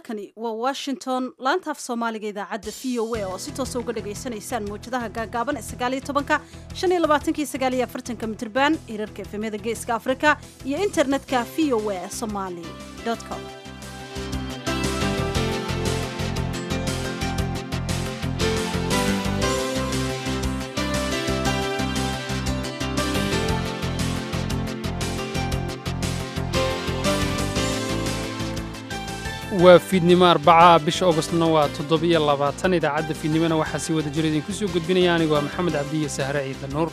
halkani waa Washington laanta af Soomaaliga idaacadda VOA oo si toos ah uga dhageysanaysaan muujadaha gaagaaban ee 19 25 mitirban hirarka efemyada geeska Afrika iyo internetka voasomali.com. waa fiidnimo Arbaca bisha Augustna waa 27 idaacadda fiidnimona waxaa si wada jir idinku soo gudbinaya anigu waa Maxamed Cabdi iyo Sahre Ciidan Nuur.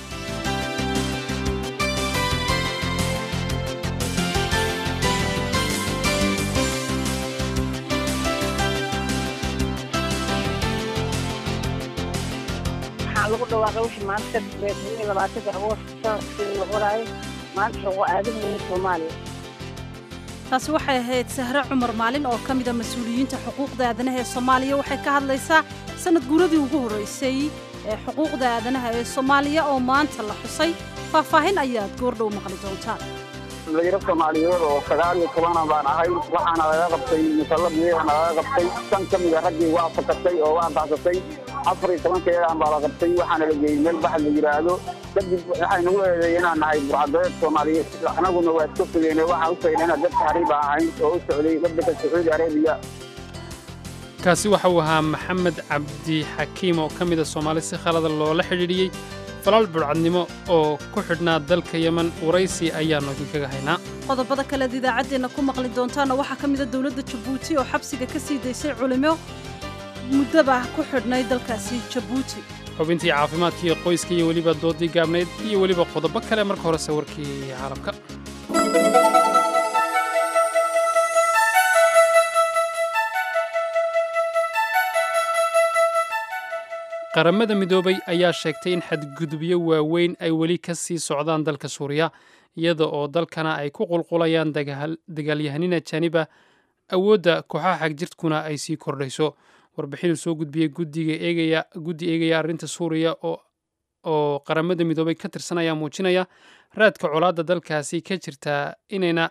waxaa lagu dhawaaqay wixii maanta 20 Agoosto sidii lagu qoray maanta waa aadamada Soomaaliya. taasi waxay ahayd Sahre Cumar Maalin oo kamid ah mas'uuliyiinta xuquuqda aadanaha ee Soomaaliya waxay ka hadlaysaa sanad guuradii ugu horeysay ee xuquuqda aadanaha ee Soomaaliya oo maanta la xusay faahfaahin ayaad goordhow maqli doontaan. dhalinyaro Soomaaliyeed oo 19 baan ahay waxaana laga qabtay musalladiyada laga qabtay tan kamid ah raggii waa fakatay oo waa baxsatay 14 keedaan baa la qabtay waxaana la geeyay meel baxad la yiraahdo kadib waxaynu u eedeeyeen inaan nahay burcadooda Soomaaliyeed anaguna waa isku fileynay waxa u sheegnay dad xariib ahayn oo u socday waddanka Sacuudi Arabiya. kaasi waxa uu ahaa Maxamed Cabdi Xakiim oo kamid ah Soomaali si khalad loola xiriiriyay falal burcadnimo oo ku xidhnaa dalka Yemen waraysi ayaanu idinkaga haynaa. qodobada kale idaacadeena ku maqli doontaana waxaa kamid ah dawladda Djibouti oo xabsiga ka sii daysay culimo muddaba ku xidhnay dalkaasi Djibouti. xubintii caafimaadka iyo qoyska iyo weliba doodii gaabneed iyo weliba qodobo kale marka hore sawirkii caalamka. qaramada midoobay ayaa sheegtay in xadgudubyo waaweyn ay weli ka sii socdaan dalka Suuriya iyada oo dalkana ay ku qulqulayaan dagaalyahanina janiba awoodda kooxaha xagjirtkuna ay sii kordhayso. warbixin soo gudbiyay guddi eegaya arrinta Suuriya oo qaramada midoobay ka tirsanaya muujinaya raadka colaadda dalkaasi ka jirta inayna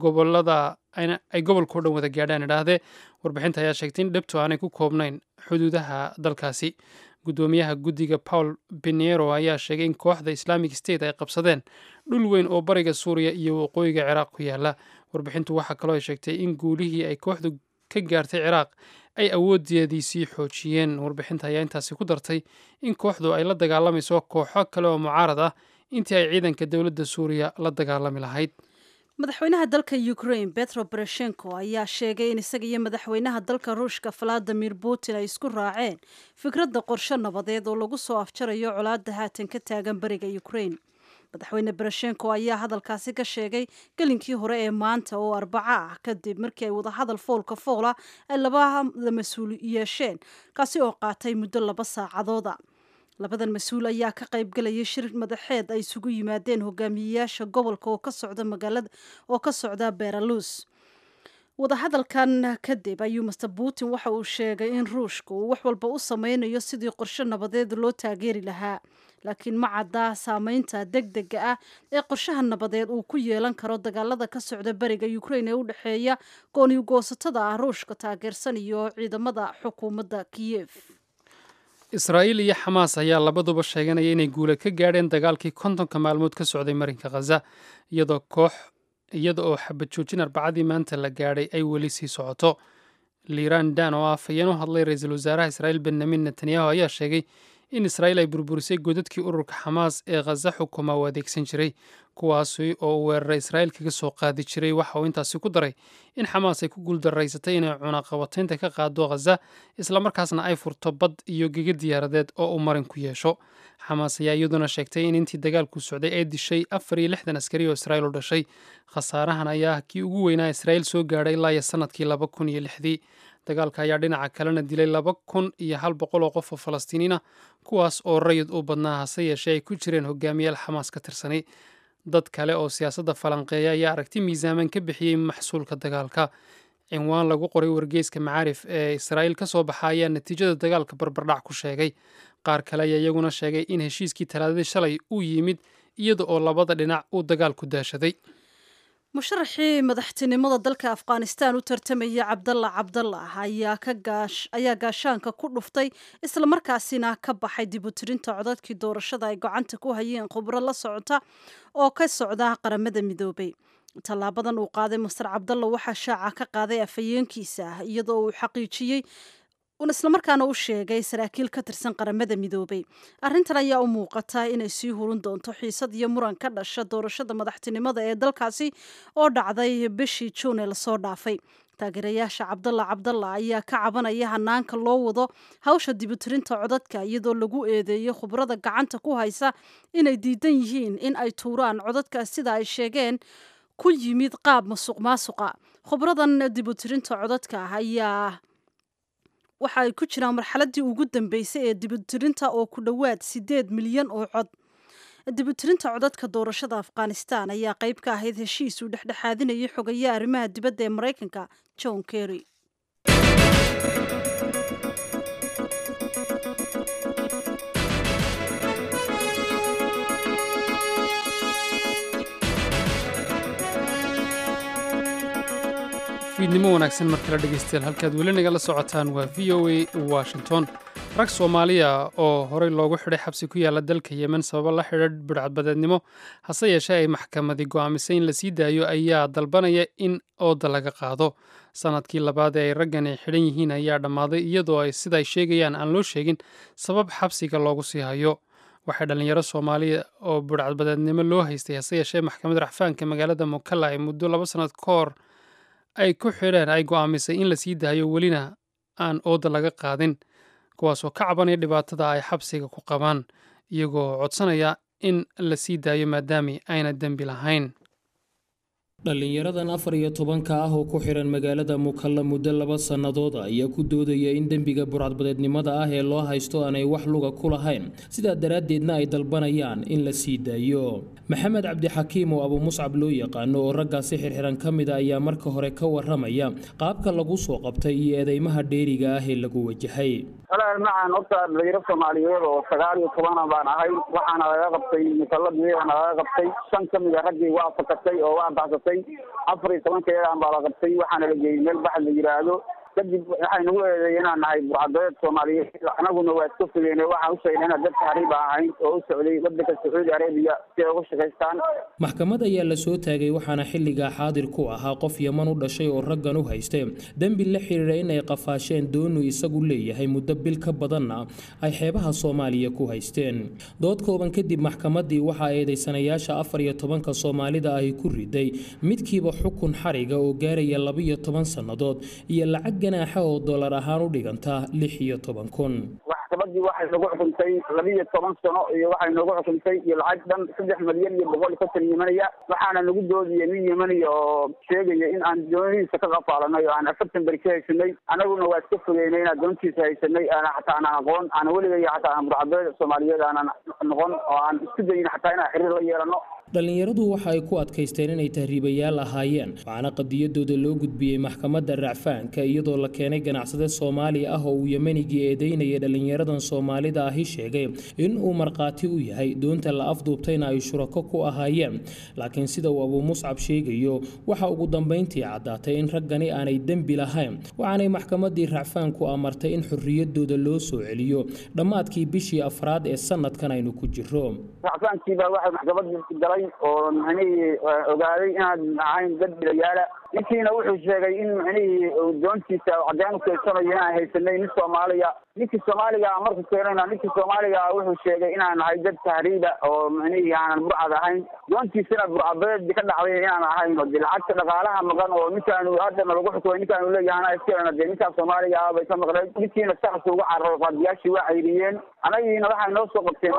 ay gobolka dhan wada gaadhaan idhaahdee warbixinta ayaa sheegtay in dhabto aanay ku koobnayn xuduudaha dalkaasi. gudoomiyaha guddiga Paul Pinheiro ayaa sheegay in kooxda Islamic State ay qabsadeen dhul weyn oo bariga Suuriya iyo waqooyiga Ciraaq ku yaala. warbixintu waxa kaloo ay sheegtay in guulihii ay kooxdu ka gaartay Ciraaq ay awoodeedii sii xoojiyeen. warbixinta ayaa intaasi ku dartay in kooxdu ay la dagaalamayso kooxo kale oo mucaarad ah intii ay ciidanka dowladda Suuriya la dagaalami lahayd. madaxweynaha dalka Ukraine Petro Poroshenko ayaa sheegay in isaga iyo madaxweynaha dalka Ruushka Vladimir Putin ay isku raaceen fikradda qorshe nabadeed oo lagu soo afjarayo colaadda haatan ka taagan bariga Ukraine. madaxweyne Poroshenko ayaa hadalkaasi ka sheegay galinkii hore ee maanta oo Arbaca ah kadib markii ay wada hadal foolka foola ay labada mas'uul yeesheen kaasi oo qaatay muddo 2 saacadood. labadan mas'uul ayaa ka qayb galay shir madaxeed ay isugu yimaadeen hogaamiyayaasha gobolka oo ka socda magaalada oo ka socda Belarus. wada hadalkan kadib ayuu Mr Putin waxa uu sheegay in Ruushku uu wax walba u sameynayo sidii qorshe nabadeed loo taageeri lahaa laakiin ma cadda saameynta degdega ah ee qorshaha nabadeed uu ku yeelan karo dagaalada ka socda bariga Ukraine ee u dhaxeeya gooni-goosatada Ruushka taageersan iyo ciidamada xukuumadda Kiev. Israa'iil iyo Xamaas ayaa labaduba sheeganaya inay guula ka gaadheen dagaalkii 50 maalmood ka socday marinka Gaza iyada oo xabad joojin Arbacadii maanta la gaadhay ay weli sii socoto. Liran Dan oo afhayeen u hadlay ra'iisul wasaaraha Israa'iil Benjamin Netanyahu ayaa sheegay in Israa'iil ay burburisay godadkii ururka Xamaas ee Gaza xukuma u adeegsan jiray kuwaasi oo weerara Israa'iil kaga soo qaadi jiray. waxa uu intaasi ku daray in Xamaas ay ku guuldarraysatay inay cunaqabataynta ka qaado Gaza isla markaasna ay furto bad iyo gega diyaaradeed oo uu marin ku yeesho. Xamaas ayaa iyaduna sheegtay in intii dagaalku socday ay dishay 64 askari oo Israa'iil u dhashay. khasaarahan ayaa kii ugu weynaa Israa'iil soo gaadhay ilaa sanadkii 2006. dagaalka ayaa dhinaca kalena dilay 2100 oo qof oo Falastiiniin ah kuwaas oo rayid u badnaa hase yeeshee ay ku jireen hogaamiyaal Xamaas ka tirsanay. dad kale oo siyaasadda falanqeeya ayaa aragti miisaaman ka bixiyay maxsuulka dagaalka. cinwaan lagu qoray wargeyska Macaarif ee Israa'iil ka soo baxa ayaa natiijada dagaalka barbardhac ku sheegay. qaar kale ayaa iyaguna sheegay in heshiiskii Talaadadii shalay uu yimid iyada oo labada dhinac uu dagaalku daashaday. musharaxii madaxtinimada dalka afghanistan u tartamaya cabdalla ayaa gaashaanka ku dhuftay islamarkaasina ka baxay dib u tirinta codadkii doorashada ay gacanta ku hayeen khubro la socota oo ka socda qaramada midoobay. tallaabadan uu qaaday master cabdalla waxaa shaaca ka qaaday afhayeenkiisa iyadoo uu xaqiijiyey islamarkaana u sheegay saraakiil ka tirsan qaramada midoobay. arrintan ayaa u muuqata inay sii hurin doonto xiisad iyo muran ka dhasha doorashada madaxtinimada ee dalkaasi oo dhacday bishii juun ee lasoo dhaafay. taageerayaasha cabdalla ayaa ka cabanaya hanaanka loo wado hawsha dibutirinta codadka iyadoo lagu eedeeyo khubrada gacanta ku haysa inay diidan yihiin in ay tuuraan codadka sida ay sheegeen ku yimid qaab masuqmaasuqa. khubradan dibutirinta codadka ayaa waxa ay ku jiraan marxaladii ugu dambeysay ee dibutirinta oo ku dhowaad 8 milyan oo cod. dibutirinta codadka doorashada afghanistan ayaa qayb ka ahayd heshiis uu dhexdhexaadinayay xogayaha arrimaha dibadda ee Mareykanka John Kerry. fiidnimo wanaagsan markala dhegeystayaal halkaad weli nagala socotaan waa VOA Washington. rag Soomaaliya oo horey loogu xidhay xabsi ku yaala dalka Yemen sabab la xidhiidh bidcadbadeednimo hase yeeshee ay maxkamadii go'aamisay in la sii daayo ayaa dalbanaya in ooda laga qaado. sanadkii labaad ee ay raggani xidhan yihiin ayaa dhammaaday iyadoo ay siday sheegayaan aan loo sheegin sabab xabsiga loogu sii hayo. waxay dhalinyaro Soomaaliya oo bidcadbadeednimo loo haystay hase yeeshee maxkamadda racfaanka magaalada Mukalla ay muddo 2 sanad ka hor ay ku xidheen ay go'aamisay in la sii daayo welina aan ooda laga qaadin, kuwaasoo ka cabanaya dhibaatada ay xabsiga ku qabaan iyagoo codsanaya in la sii daayo maadaama ayna dembi lahayn. dhalinyaradan 14 ah oo ku xiran magaalada Mukalla muddo 2 sanadood ayaa ku doodaya in dembiga burcadbadeednimada ah ee loo haysto aanay wax luga ku lahayn, sidaa daraadeedna ay dalbanayaan in la sii daayo. maxamed cabdi xakiim oo Abu Muscab loo yaqaan oo raggaasi xirxiran kamid ah ayaa marka hore ka waramaya qaabka lagu soo qabtay iyo eedeymaha dheeriga ah ee lagu wajahay. macaan horta dhalinyaro Soomaaliyeed oo 19 baan ahay, waxaana laga qabtay Mukalla laga qabtay 5 kamid ah raggii waa fakatay oo waa baxsatay 14 keeda baa la qabtay, waxaana la geeyay meel baxal la yiraahdo. kadib waxay nagu eedeeyeen inaan nahay burcadbadeed Soomaaliyeed, anaguna waa iska fogeynay. waxaan u sheegnay inaan dad taariib ahayn oo u socday waddanka Sacuudi Arabiya si ay uga shaqeystaan. maxkamad ayaa la soo taagay waxaana xilligaa xaadir ku ahaa qof Yemen u dhashay oo raggan u haystay dembi la xiriira in ay qafaasheen doonu isagu leeyahay muddo bil ka badanna ay xeebaha Soomaaliya ku haysteen. dood kooban kadib maxkamadii waxa ay eedeysanayaasha 14 Soomaalida ay ku riday midkiiba xukun xariga oo gaaraya 12 sanadood iyo lacag ganaaxa oo dollar ahaan u dhiganta 16,000. maxkamadii waxay nagu xukuntay 12 sano iyo waxay nagu xukuntay iyo lacag dhan 3 milyan iyo 100 Yemenaya. waxaana nagu doodiyay nin Yemeni oo sheegaya in aan doontiisa ka qafaalanay oo aan 40 bari ka haysanay, anaguna waa iska fogeynay in doontiisa haysanay aan xataa aan aqoon aan weligay xataa aan burcadbadeed Soomaaliyeed aan noqon oo aan isku dayin xataa in xiriir la yeelano. dhalinyaradu waxa ay ku adkaysteen inay tahriibayaal ahaayeen, waxaana qadiyadooda loo gudbiyey maxkamadda racfaanka iyadoo la keenay ganacsade Soomaali ah oo uu Yemenigii eedeynayay dhalinyaradan Soomaalida ahi sheegay in uu marqaati u yahay doonta la afduubtayna ay shurako ku ahaayeen. laakiin sida uu Abu Muscab sheegayo waxa ugu dambeyntii caddaatay in raggani aanay dembi lahayn, waxaanay maxkamadii racfaanku amartay in xorriyadooda loo soo celiyo dhammaadkii bishii afraad ee sanadkan aynu ku jirro. racfaankiiba waxay maxkamadda galay oo ogaaday inaan ahayn dad bilayaala. ninkiina wuxuu sheegay in doontiisa cadeen u keensanayo inaan haysanay nin Soomaaliya. ninkii Soomaaliga markuu keenayna ninkii Soomaaliga wuxuu sheegay inaan nahay dad tahriiba oo aanan burcad ahayn, doontiisana burcadbadeed ka dhacday inaan ahayn oo lacagta dhaqaalaha maqan oo ninkaan hadda lagu xukumay ninkaan uu leeyahay iskana ninka Soomaaliga ah bay ka maqleen. ninkiina sax ugu cararo qadiyaashii waa xayriyeen. anagiina waxay noo soo qabteen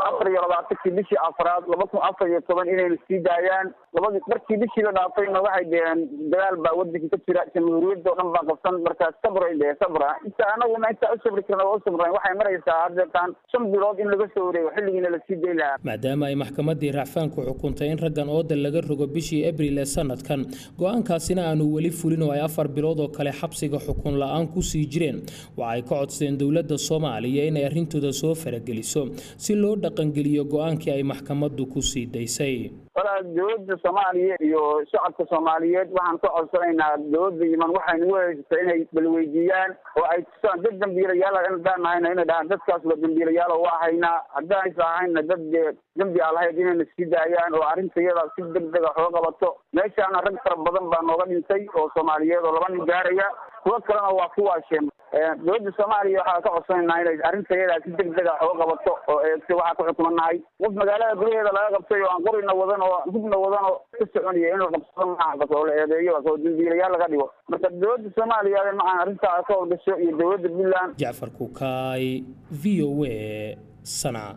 24 bishii afraad 2014 inay sii daayaan. markii bishii la dhaafayna waxay dhaheen dagaal baa waddanka ka jira, jamhuuriyadda oo dhan baa qabsan, markaas sabra inta anaguna inta u sabri karna oo sabray waxay maraysaa hadda 5 bilood in laga soo wareego xilligiina la sii deyn lahaa. maadaama ay maxkamadii racfaanku xukuntay in raggan ooda laga rogo bishii Abriil ee sanadkan, go'aankaasina aanu weli fulin oo ay 4 bilood oo kale xabsiga xukun la'aan ku sii jireen, waxa ay ka codsadeen dawladda Soomaaliya inay arrintooda soo farageliso si loo dhaqangeliyo go'aankii ay maxkamaddu ku sii daysay. walaa dowladda Soomaaliya iyo shacabka Soomaaliyeed waxaan ka codsanaynaa dowladda Yemen waxay nagu haysatay inay balweydiiyaan oo ay tusaan dad dambiilayaal ah inaan nahayna inay dhahaan dadkaas waa dambiilayaal oo haynaa haddaan isahayna dad dambi alahayd inay sii daayaan oo arintayada si degdeg ah oo qabato meeshaan rag fara badan baa nooga dhintay oo Soomaaliyeed oo 2 nin gaaraya kuwa kalena waa kuwa sheem dowladda Soomaaliya waxaa ka codsanaynaa inay arintayada si degdeg ah oo qabato oo si waxa ku xukumanahay qof magaalada gudaheeda laga qabtay oo aan qorina wadan oo gudna wadan oo ka soconaya inuu qabsado maaha oo la eedeeyo oo dambiilayaal laga dhigo marka dowladda Soomaaliya ma aan arinta ka hordasho iyo dowladda Puntland Jacfar Kukaay VOA Sanaa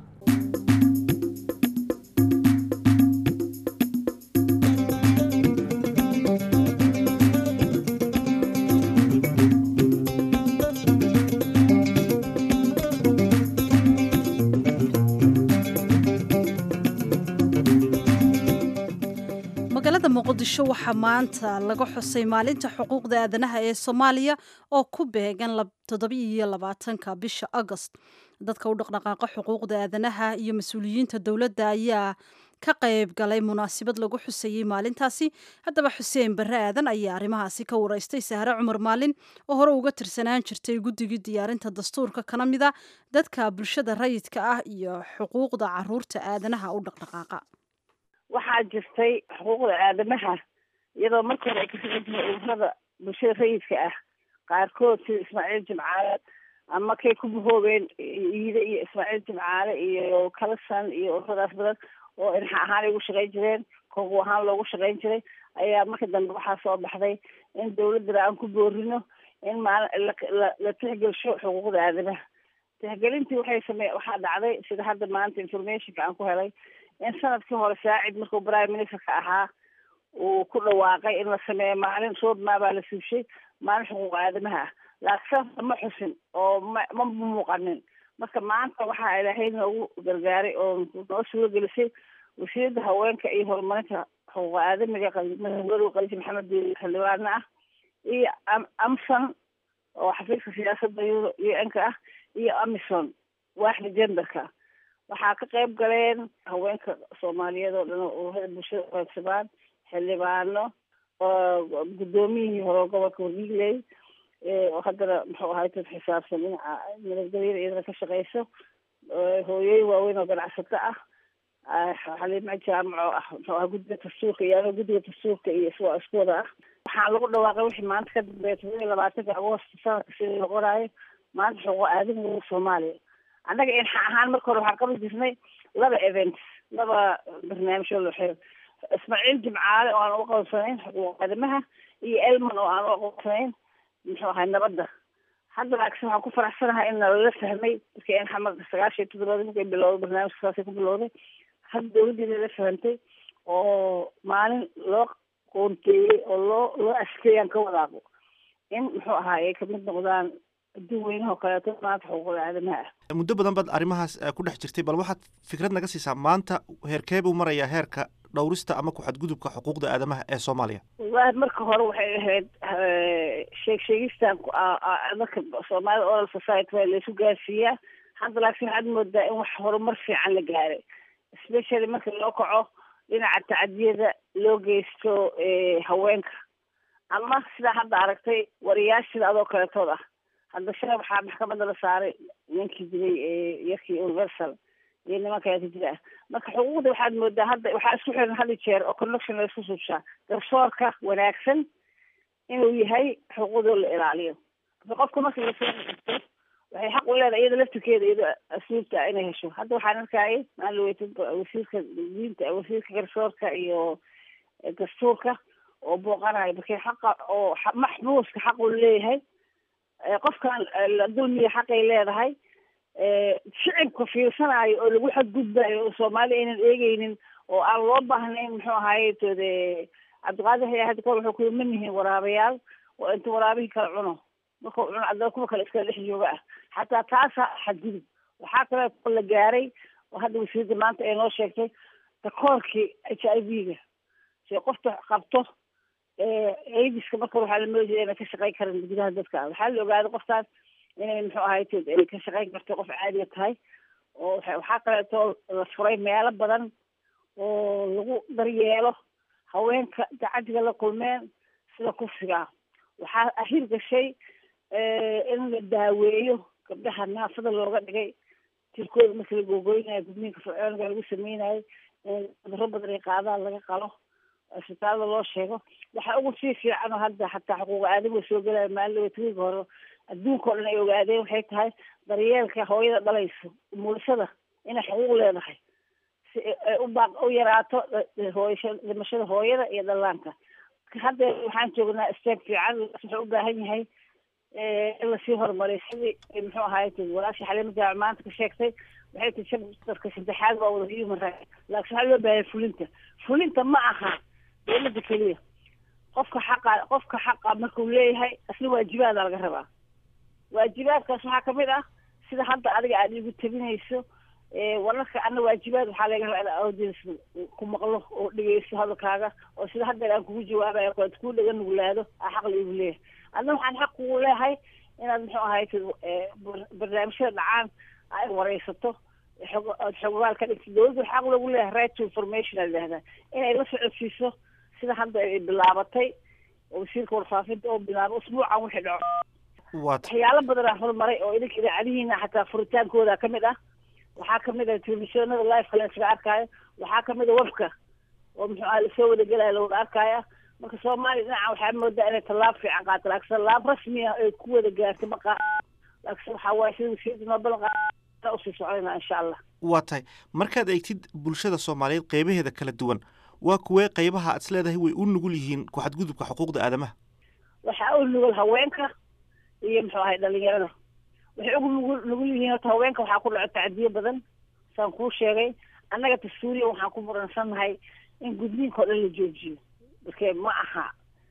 muqdisho waxaa maanta laga xusay maalinta xuquuqda aadanaha ee Soomaaliya oo ku beegan 27 bisha August dadka u dhaqdhaqaaqa xuquuqda aadanaha iyo mas'uuliyiinta dawladda ayaa ka qayb galay munaasabad lagu xusayay maalintaasi haddaba Xuseen Barre Aadan ayaa arrimahaasi ka wareystay Sahra Cumar Maalin oo hore uga tirsanaan jirtay guddiga diyaarinta dastuurka kana mid ah dadka bulshada rayidka ah iyo xuquuqda carruurta aadanaha u dhaqdhaqaaqa waxaa jirtay xuquuqda aadamaha iyadoo markii hore ay ka shaqeyn jireen ururada bulshada rayidka ah qaarkood sida Ismaaciil Jimcaale ama kay ku buhoobeen Iida iyo Ismaaciil Jimcaale iyo Kalasan iyo ururadaas badan oo inxa ahaan ugu shaqeyn jireen koox ahaan loogu shaqeyn jiray ayaa markii dambe waxaa soo baxday in dawladda aan ku boorino in la tixgeliyo xuquuqda aadamaha tixgelintii waxaa dhacday sida hadda maanta informationka aan ku helay in sanadkii hore saacid markuu prime ministerka ahaa uu ku dhawaaqay in la sameeyo maalin soodmaa baa la siishay maalin xuquuq aadamaha ah laakiin ma xusin oo ma muuqanin marka maanta waxaa ilaahay noogu gargaaray oo noo suuro gelisay wasiirada haweenka iyo horumarinta xuquuq aadamiga madaxweyne Qaliisi Maxamed xildhibaana ah iyo amsan oo xafiiska siyaasadda UN-ka ah iyo Amison waaxda genderka waxaa ka qayb galeen haweenka Soomaaliyeed oo dhan oo bulshada qaybsadaan xildhibaano oo gudoomiyihii hore gobolka Higley oo haddana muxuu ahaay dad xisaabsan dhinaca nabadgelyada iyadana ka shaqeyso hooyooyin waaweyn oo ganacsato ah xaliimo jaamaco ah muxuu ahaa guddiga dastuurka iyo guddiga dastuurka iyo isku wada ah waxaa lagu dhawaaqay wixii maanta ka dambeeya 27 Agoosto sanadka sidii la qoraayo maanta xuquuq aadamiga Soomaaliya annaga inxa ahaan marka hore waxaan qaban jirnay 2 events 2 barnaamijyo loo xiro Ismaaciil Jimcaale oo aan u qabsanayn xuquuq aadamaha iyo Elman oo aan u qabsanayn muxuu ahaa nabadda hadda laakiin waxaan ku faraxsanahay in la fahmay markii in xamar 97 markay bilowday barnaamijkaasi ku bilowday hadda dawladda la fahantay oo maalin loo qoonteeyay oo loo askeeyaan ka wadaaqo in muxuu ahaa ay ka mid noqdaan dadweynaha kaleeto maanta xuquuqda aadamaha muddo badan baad arrimahaas ku dhex jirtay bal waxaad fikrad naga siisaa maanta heerkee buu marayaa heerka dhowrista ama ku xadgudubka xuquuqda aadamaha ee Soomaaliya wallahi marka hore waxay ahayd sheegistaan dadka Soomaalida oral society waa la isu gaarsiiyaa hadda laakiin waxaad moodaa in wax horumar fiican la gaaray especially marka loo kaco dhinaca tacadiyada loo geysto haweenka ama sidaa hadda aragtay wariyaashida adoo kaletood ah hadda shalay waxaa maxkamadda la saaray ninkii dilay yarkii Universal iyo nimanka jira marka xuquuqda waxaad moodaa hadda waxaa isku xiran hal jeer oo connection la isku subshaa garsoorka wanaagsan inuu yahay xuquuqda la ilaaliyo qofka marka la soo xigto waxay xaq u leedahay iyada laftirkeeda iyada asuulta inay hesho hadda waxaan arkayay maalin wasiirka diinta wasiirka garsoorka iyo dastuurka oo booqanayo markii xaqa oo maxbuuska xaq u leeyahay qofkan la dulmiya xaqay leedahay shicibka fiirsanayo oo lagu xadgudbayo oo Soomaaliya inaan eegaynin oo aan loo baahnayn muxuu ahaayay toode Cabdiqaadir hay'ad kor wuxuu ku yimaanihin waraabayaal oo inta waraabihii kala cuno markuu cuno adoo kuwa kale iska dhex jooga ah xataa taasa xadgudub waxaa kale oo la gaaray oo hadda wasiirada maanta ay noo sheegtay takoorkii HIV-ga si qofta qabto AIDS-ka marka waxaa la moodayay inay ka shaqeyn karin gudaha dadka waxaa la ogaaday qoftaan inay muxuu ahaay tood inay ka shaqeyn karto qof caadi tahay oo waxaa kaleeto la furay meelo badan oo lagu daryeelo haweenka tacadiga la kulmeen sida kufsiga. waxaa ahir gashay in la daaweeyo gabdhaha naafada looga dhigay jirkooda marka la googooynayo gudniinka fircooniga lagu sameynayo cudurro badan ay qaadaan laga qalo isbitaalada loo sheego. waxaa ugu sii fiican oo hadda xataa xuquuq aadamiga soo gelaya maalin watiga hore adduunka oo dhan ay ogaadeen waxay tahay daryeelka hooyada dhalayso umulisada inay xuquuq leedahay si ay u yaraato dhimashada hooyada iyo dhallaanka. hadda waxaan joognaa istaag fiican wuxuu u baahan yahay in lasii horumariyo sidii muxuu ahaay walaasha Xaliimo Jaac maanta ka sheegtay waxay tahay dadka saddexaad waa wada human rights laakiin waxaa loo baahan fulinta ma aha dowladda keliya qofka xaqa markuu leeyahay asna waajibaada laga rabaa. waajibaadkaas waxaa kamid ah sida hadda adiga aad igu tabinayso wararka ana waajibaad waxaa laga rabaa audience ku maqlo oo dhegeysto hadalkaaga oo sida hadda aan kugu jawaabayo oo ku dhagan nuglaado xaq la igu leeyahay. adna waxaan xaq ugu leeyahay inaad muxuu ahaay barnaamijyada dhacaan ay wareysato xogaal ka dhigto. dowladda xaq lagu leeyahay right to information leedahay inay la socodsiiso sida hadda ay bilaabatay oo wasiirka warfaafinta oo bilaabo usbuucan wixii dhaco. waxyaalo badan aan horumaray oo idinka idaacadihiina xataa furitaankooda kamid ah. waxaa kamid ah telefishinada live-ka la iskaga arkaayo. waxaa kamid ah webka oo muxuu ahaa lasoo wadagelayo lawada arkaya. marka Soomaaliya dhinaca waxaa moodaa inay tallaab fiican qaato laakiin tallaab rasmi ah ay ku wada gaartay ma qaado. laakiin waxaa waaye sida wasiirka noo ballan qaada usii soconayna insha allah. waa tahay markaad eegtid bulshada Soomaaliyeed qaybaheeda kala duwan waa kuwee qaybaha aad isleedahay way u nugul yihiin ku xadgudubka xuquuqda aadamaha? waxaa u nugul haweenka iyo muxuu ahay dhalinyarada. waxay ugu nugul yihiin horta haweenka waxaa ku dhaco tacdiyo badan saan kuu sheegay. annaga dastuuriya waxaan ku muransannahay in gudniinka oo dhan la joojiyo marka ma aha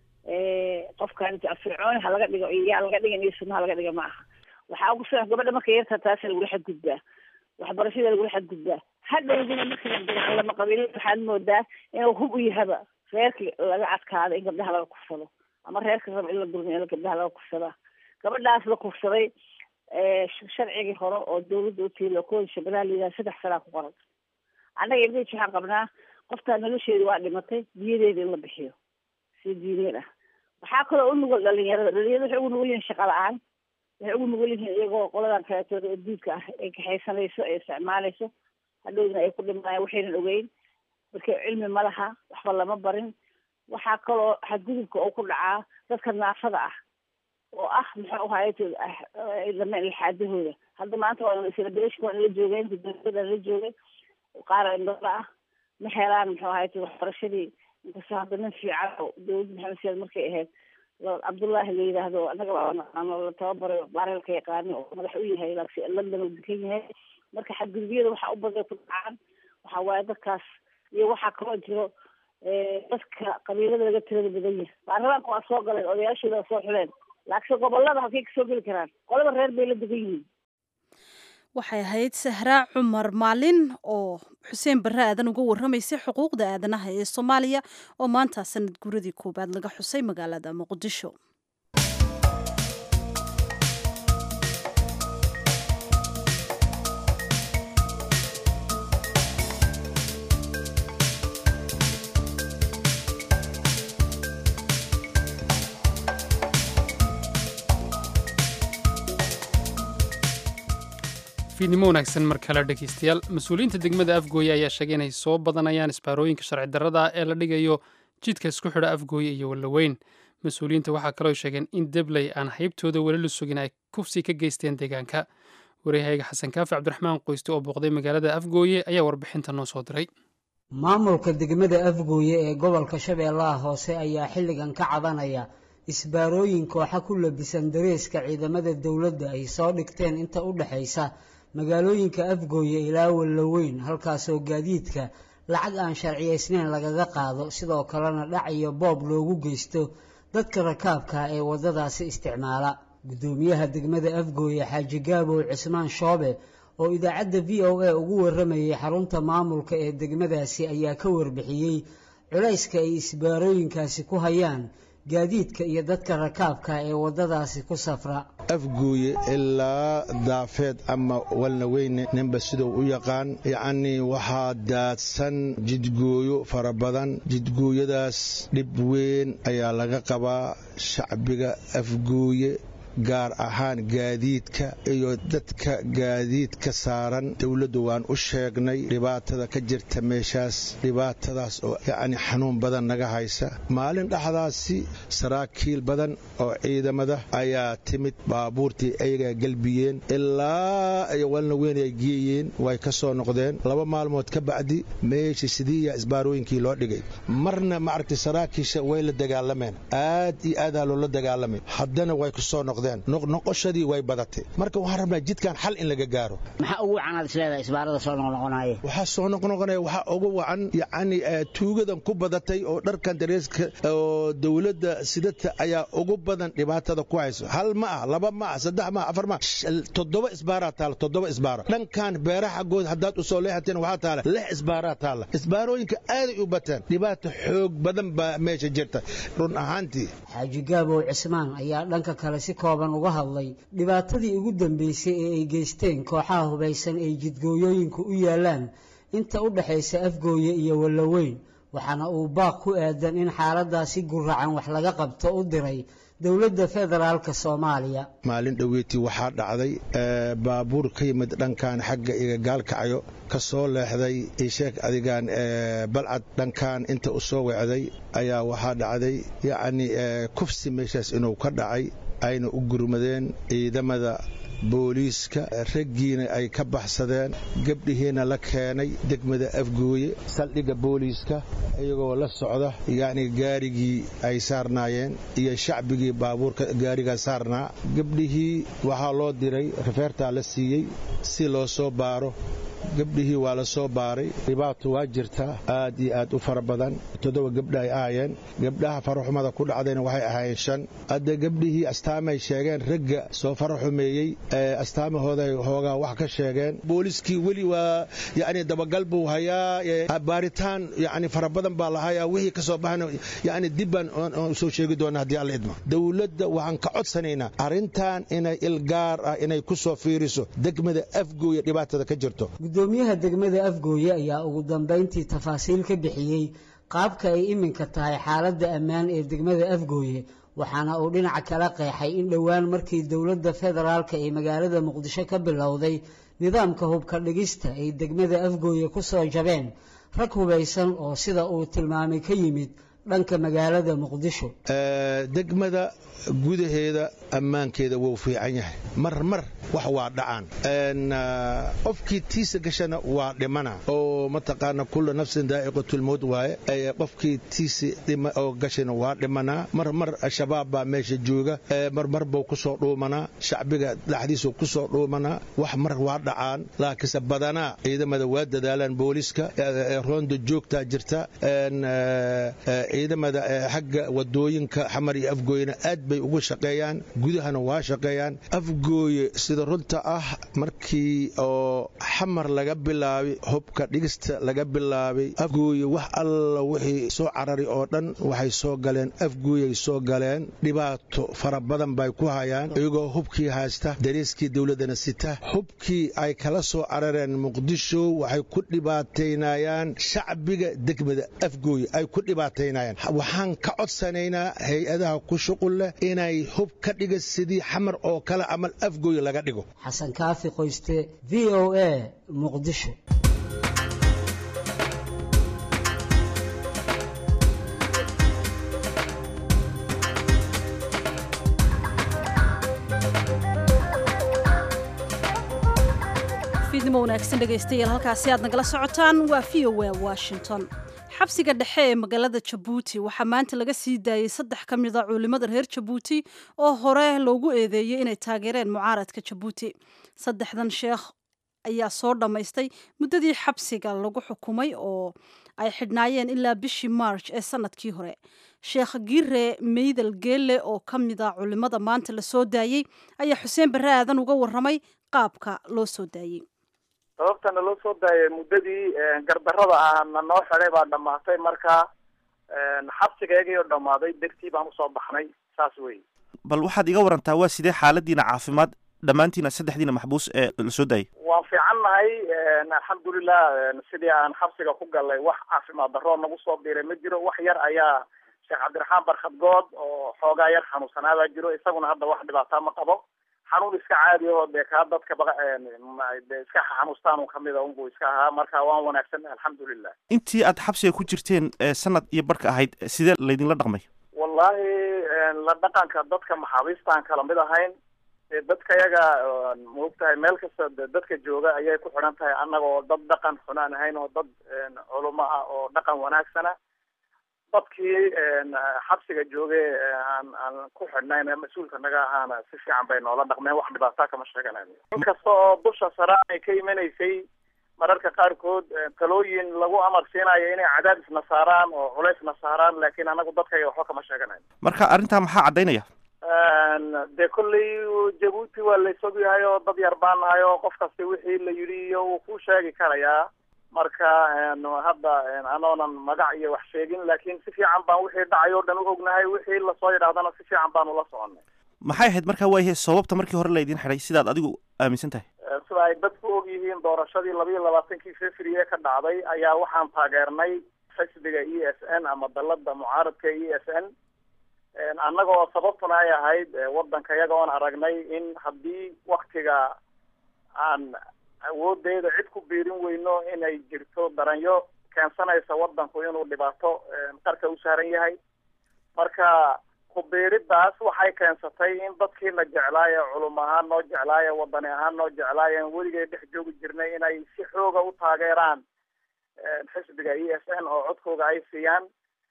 qofkaan fircooni ha laga dhigo iyo yaa laga dhigan iyo sunna ha laga dhiga ma aha. waxaa ugu soo gabadha marka yarta taas lagula xadgudbaa waxbarashada lagula xadgudbaa. hadhowdina marka lama qabiilada waxaad moodaa inuu hub u yahaba reerka laga adkaado in gabdhaha laga kufsado ama reerka raba in la dulmiyo in gabdhaha laga kufsadaa. gabadhaas la kufsaday sharcigii hore oo dowladda u tiilo kooda shabeellaha layidhaha 3 sana ku qoran. annaga ibadii waxaan qabnaa qoftaa nolosheeda waa dhimatay diyadeeda in la bixiyo si diiniyad ah. waxaa kaloo u nugul dhalinyarada waxay ugu nugul yihiin shaqo la-aan. waxay ugu nugul yihiin iyagoo qoladan kaleetooda oo diidka ah ay kaxaysanayso ay isticmaalayso hadhowdina ay ku dhimanayaan waxaynan ogeyn marka cilmi ma laha waxba lama barin. waxaa kaloo xadgudubka oo ku dhacaa dadka naafada ah oo ah muxuu ahaay dhammaan ilxaadahooda. hadda maanta waa celebration waa la joogeen guddoomiyada la joogay qaar indhola ah ma helaan muxuu ahaay waxbarashadii inkastoo hadda nin fiican oo dowladda maxamed siyaad markay ahayd cabdullaahi la yidhaahdo annaga la tababaray baarelka yaqaani oo madax u yahay laakiin london uu degan yahay. marka xadgudubyada waxaa u badan ku dhacaan waxaa waaye dadkaas iyo waxaa kaloo jiro dadka qabiilada laga tirada badan yahay. baarlamaanka waa soo galeen odayaashooda waa soo xuleen laakiin gobolada halkay kasoo geli karaan qolada reer bay la degan yihiin. waxay ahayd Sahraa Cumar Maalin oo Xuseen Barre Aadan uga warramaysay xuquuqda aadanaha ee Soomaaliya oo maanta sanad guuradii koobaad laga xusay magaalada Muqdisho. fiidnimo wanaagsan mar kale dhegeystayaal mas-uuliyiinta degmada Afgooye ayaa sheegay inay soo badanayaan isbaarooyinka sharci darrada ee la dhigayo jidka isku xidha Afgooye iyo Walaweyn. mas-uuliyiinta waxaa kaloo sheegeen in debley aan haybtooda weli la sugin ay kufsi ka geysteen deegaanka. wareehayga xasan kaafi cabdiraxmaan qoyste oo booqday magaalada Afgooye ayaa warbixinta noo soo diray. maamulka degmada Afgooye ee gobolka Shabeellaha Hoose ayaa xilligan ka cabanaya isbaarooyin kooxa ku labisan dareeska ciidamada dawladda ay soo dhigteen inta u dhaxaysa magaalooyinka Afgooye ilaa Walaweyn halkaasoo gaadiidka lacag aan sharciyeysnayn lagaga qaado sidoo kalena dhac iyo boob loogu geysto dadka rakaabka ee wadadaasi isticmaala. gudoomiyaha degmada Afgooye Xaaji Gaabow Cismaan Shoobe oo idaacadda VOA ugu waramayay xarunta maamulka ee degmadaasi ayaa ka warbixiyay culayska ay isbaarooyinkaasi ku hayaan gaadiidka iyo dadka rakaabka ee wadadaasi ku safra. afgooye ilaa daafeed ama walna weyne ninba siduu u yaqaan yacnii waxaa daadsan jidgooyo fara badan jidgooyadaas dhib weyn ayaa laga qabaa shacbiga afgooye gaar ahaan gaadiidka iyo dadka gaadiidka saaran dawladdu waan u sheegnay dhibaatada ka jirta meeshaas dhibaatadaas oo yacni xanuun badan naga haysa maalin dhexdaasi saraakiil badan oo ciidamada ayaa timid baabuurtii ayagaa galbiyeen ilaa ay walna weyn ay geeyeen way ka soo noqdeen 2 maalmood ka bacdi meeshii sidiiya isbaarooyinkii loo dhigay marna ma aragtay saraakiisha way la dagaalameen aad iyo aad loola dagaalamay haddana way ku soo noqdeen noqoshadii way badatay marka waxaan rabnaa jidkan xal in laga gaaro maxaa ugu wacan isleedahay isbaarada soo noqonaya waxaa soo noqonaya waxaa ugu wacan yacni tuugadan ku badatay oo dharkan dareeska oo dawladda sidata ayaa ugu badan dhibaatada ku hayso hal ma ah 2 ma ah 3 ma ah 4 ma 7 isbaara taala 7 isbaara dhankan beeraha good haddaad u soo leexateen waxaa taala 6 isbaara taala isbaarooyinka aad u bataan dhibaato xoog badan baa meesha jirta run ahaantii xaaji Gaabo Cismaan ayaa dhanka kale si uga hadlay dhibaatadii ugu dambeysay ee ay geysteen kooxaha hubaysan ee jidgooyooyinku u yaalaan inta u dhaxaysa afgooye iyo walaweyn waxaana uu baaq ku aadan in xaaladaasi guracan wax laga qabto u diray dawladda federaalka Soomaaliya maalin dhaweetii waxaa dhacday baabuur ka yimid dhankan xagga iga gaalkacayo ka soo leexday sheek adigaan balcad dhankan inta u soo wacday ayaa waxaa dhacday yacni kufsi meeshaas inuu ka dhacay ayna u gurmadeen ciidamada booliiska raggiina ay ka baxsadeen gabdhihiina la keenay degmada afgooye saldhigga booliiska iyagoo la socda yacni gaarigii ay saarnaayeen iyo shacbigii baabuurka gaarigaa saarnaa gabdhihii waxaa loo diray rafeertaa la siiyey si loo soo baaro gabdhihii waa la soo baaray dhibaato waa jirtaa aad iyo aad u fara badan 7 gabdha ay ahaayeen gabdhaha faraxumada ku dhacdayna waxay ahaayeen 5 hadda gabdhihii astaamay sheegeen ragga soo faraxumeeyey astaamahooda hoogaa wax ka sheegeen booliskii weli waa yacni dabagal buu hayaa baaritaan yacni fara badan baa lahayaa wixii ka soo baxna yacni dibban soo sheegi doona haddii alla idmo dawladda waxaan ka codsanaynaa arrintan inay ilgaar ah inay ku soo fiiriso degmada afgooye dhibaatada ka jirto gudoomiyaha degmada afgooye ayaa ugu dambeyntii tafaasiil ka bixiyay qaabka ay iminka tahay xaaladda ammaan ee degmada afgooye waxaana uu dhinaca kala qeexay in dhowaan markii dawladda federaalka ee magaalada Muqdisho ka bilowday nidaamka hubka dhigista ay degmada afgooye ku soo jabeen rag hubaysan oo sida uu tilmaamay ka yimid dhanka magaalada Muqdisho degmada gudaheeda ammaankeeda wuu fiican yahay mar wax waa dhacaan qofkii tiisa gashana waa dhimana oo mataqaana kullu nafsin daa'iqatul mawt waaye qofkii tiisa dhima oo gashana waa dhimana mar shabaab baa meesha jooga mar buu ku soo dhuumanaa shacbiga dhaxdiisa ku soo dhuumanaa wax mar waa dhacaan laakiinse badanaa ciidamada waa dadaalaan booliska roonda joogta jirta ciidamada xagga wadooyinka xamar iyo afgooyena aad bay ugu shaqeeyaan gudahana waa shaqeeyaan afgooye sida runta ah markii oo xamar laga bilaabay hubka dhigista laga bilaabay afgooye wax alla wixii soo carari oo dhan waxay soo galeen afgooyay soo galeen dhibaato fara badan bay ku hayaan iyagoo hubkii haysta dareeskii dawladana sita hubkii ay kala soo carareen Muqdisho waxay ku dhibaateynayaan shacbiga degmada afgooye ay ku dhibaateynayaan waxaan ka codsanaynaa hay'adaha ku shuqul leh inay hub ka dhiga sidii xamar oo kala amal afgooye laga dhigo xasan kaafi qoyste VOA Muqdisho fiidnimo wanaagsan dhegaystayaal halkaasi aad nagala socotaan waa VOA Washington xabsiga dhexe ee magaalada Jabuuti waxaa maanta laga sii daayay 3 ka mid ah culimada reer Jabuuti oo hore loogu eedeeyay inay taageereen mucaaradka Jabuuti 3dan sheekh ayaa soo dhamaystay muddadii xabsiga lagu xukumay oo ay xidhnaayeen ilaa bishii March ee sanadkii hore Sheekh Gire Meydal Geelle oo ka mid ah culimada maanta la soo daayay ayaa Xuseen Barre Aadan uga warramay qaabka loo soo daayay sababtana loo soo daayay muddadii gardarrada ahna noo xidhay baa dhammaatay marka xabsigeegii oo dhammaaday dartii baan usoo baxnay saas wey bal waxaad iga warantaa waa sidee xaaladiina caafimaad dhammaantiina saddexdiina maxbuus ee la soo daayay? waan fiicannahay alxamdulilah. sidii aan xabsiga ku galay wax caafimaad darro nagu soo biiray ma jiro. wax yar ayaa sheekh cabdiraxmaan barkhadgood oo xoogaa yar xanuunsanaabaa jiro, isaguna hadda wax dhibaataa ma qabo. xanuun iska caadi oo dee kaa dadka iska xanuustaan un kamida unbuu iska ahaa. marka waan wanaagsan alxamdulilah. intii aad xabsiga ku jirteen sanad iyo barhka ahayd sidee laydinla dhaqmay? wallahi la dhaqanka dadka maxaabiistaan kala mid ahayn. dadka yaga maogtahay meel kasta dadka jooga ayay ku xidhan tahay. annagoo dad dhaqan xunaan ahayn oo dad culamo ah oo dhaqan wanaagsana. dadkii xabsiga joogay aan ku xidhnayn mas-uulka naga ahaana si fiican bay noola dhaqmeen. wax dhibaataa kama sheeganayn. inkasta oo dusha sare ay ka imanaysay mararka qaarkood talooyin lagu amar siinayo inay cadaadisna saaraan oo culaysna saaraan, laakiin anagu dadkayga waxba kama sheeganayn. marka arrintaa maxaa caddaynaya? dee kolley jabuuti waa laysog yahay oo dad yar baan nahay oo qof kasta wixii la yidhi iyo wuu ku sheegi karayaa. marka hadda anoonan magac iyo wax sheegin, laakiin si fiican baan wixii dhacay oo dhan u ognahay. wixii lasoo yidhaahdana si fiican baan ula soconay. maxay ahayd markaa waayahay sababta markii hore laydin xidhay sidaad adigu aaminsan tahay? sida ay dadku og yihiin doorashadii 22 February ka dhacday ayaa waxaan taageernay xisbiga ESN ama dalada mucaaradka ESN. annagoo sababtuna ay ahayd wadanka iyaga oon aragnay in haddii waktiga aan awoodeeda cid ku biirin weyno inay jirto daranyo keensanaysa wadanku inuu dhibaato qarka u saaran yahay. marka kubiiridaas waxay keensatay in dadkiina jeclaaye culum ahaan noo jeclaaye wadani ahaan noo jeclaayeen weligay dhex joogi jirnay inay si xooga u taageeraan xisbiga ESN oo codkooda ay siiyaan.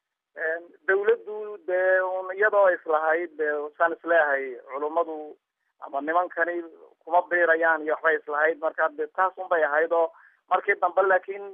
dawladdu dee iyadoo islahayd saan isleeyahay culummadu ama nimankani kuma biirayaan iyo waxbay islahayd. marka de taas un bay ahayd oo markii dambe laakiin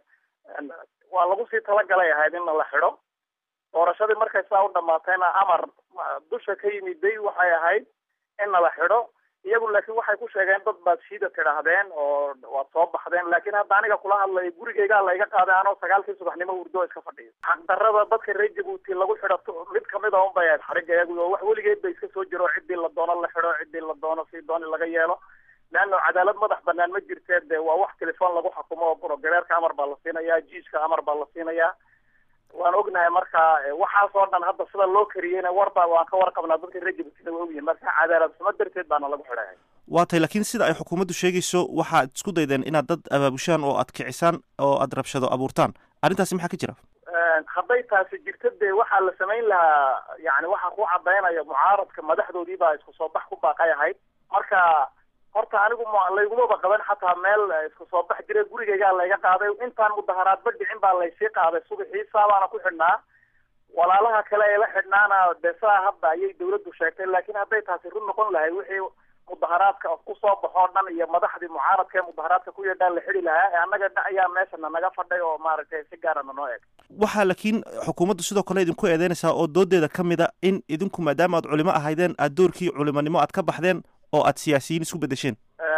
waa lagu sii talagalay ahayd in la xidho. doorashadii markay saa u dhamaatayna amar dusha ka yimiday waxay ahayd in la xidho. iyagu laakiin waxay ku sheegeen dad baad shiida tidhaahdeen oo waad soo baxdeen, laakiin hadda aniga kula hadlay gurigeygaa layga qaaday anoo 9 subaxnimo hurdo iska fadhiyo. xaqdarrada dadka reer Jabuuti lagu xidhato mid kamid a un bay ahayd xariga iyagu oo wax weligeed bay iska soo jiro ciddii la doono la xidho, ciddii la doono si dooni laga yeelo. leanno cadaalad madax banaan ma jirtee dee waa wax telefoon lagu xukumo oo progareerka amar baa la siinayaa, jiiska amar baa la siinayaa. waan ognahay marka waxaas oo dhan hadda sida loo kariyeyna warba waan ka warqabnaa dadka reer Jabuuti waa ogyihiin. marka cadaalad xumo darteed baana lagu xidhay. waa tay laakiin sida ay xukuumaddu sheegayso waxaad isku daydeen inaad dad abaabushaan oo aad kicisaan oo aad rabshado abuurtaan. arrintaasi maxaa ka jira? hadday taasi jirto dee waxaa la samayn lahaa yani waxaa ku cadaynaya mucaaradka madaxdoodii baa isku soo bax ku baaqay ahayd. marka horta anigu laygumaba qaban xataa meel isku soo bax jira gurigeygaa layga qaaday. intaan mudaharaadba dhicin baa laysii qaaday subaxii saabaana ku xidhnaa. walaalaha kale ee la xidhnaana dee saa hadda ayay dawladdu sheegtay. laakiin hadday taasi run noqon lahay wixii mudaharaadka kusoo baxoo dhan iyo madaxdii mucaaradka ee mudaharaadka ku yeedhaan la xidhi lahaa. annaga ayaa meeshana naga fadhay oo maaragtay si gaarana noo eg. waxaa laakiin xukuumaddu sidoo kale idinku eedeynaysaa oo doodeeda ka mid a in idinku maadaama aad culimo ahaydeen aad doorkii culimonimo aad ka baxdeen oo aad siyaasiyiin isku bedesheen.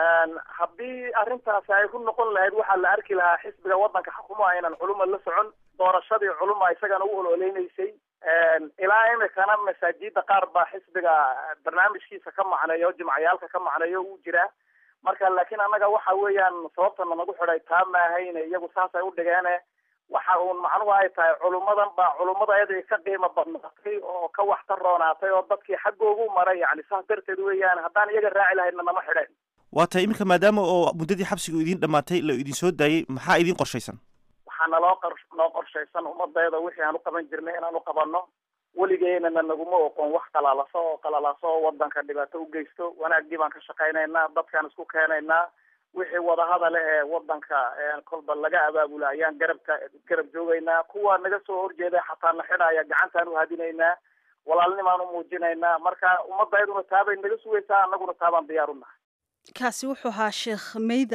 haddii arrintaasi ay ku noqon lahayd waxaa la arki lahaa xisbiga wadanka xukumo aynan culuma la socon. doorashadii culuma isagana u ololeynaysay. ilaa imikana masaajida qaar baa xisbiga barnaamijkiisa ka macneeyo jimciyaalka ka macneeyo uu jiraa. marka laakiin annaga waxa weeyaan sababtana nagu xidhay taa maahayn iyagu saasay u dhigeene. waxa uun macnuhu ay tahay culummadan baa culummada iyada ka qiimo badnaatay oo ka waxtar roonaatay oo dadkii xaggoogu maray yani saas darteed weeyaan. haddaan iyaga raaci lahaydna nama xidheen. waa tay iminka maadaama oo muddadii xabsigu idiin dhamaatay la idin soo daayey maxaa idiin qorshaysan? waxaa noo qorshaysan ummadayda wixii aan u qaban jirnay inaan u qabanno. weligeynana naguma oqon wax qalalaso oo wadanka dhibaato u geysto. wanaagii baan ka shaqaynaynaa, dadkaan isku keenaynaa. wixii wadahadale ee wadanka kolba laga abaabula ayaan garab joogaynaa. kuwa naga soo horjeeda xataa na xidhaya gacantaan u hadinaynaa, walaalnimaan u muujinaynaa. marka ummadayaduna taabay naga sugaysaa, annaguna taabaan diyaar u nahay. kaasi wuxuu ahaa sheekh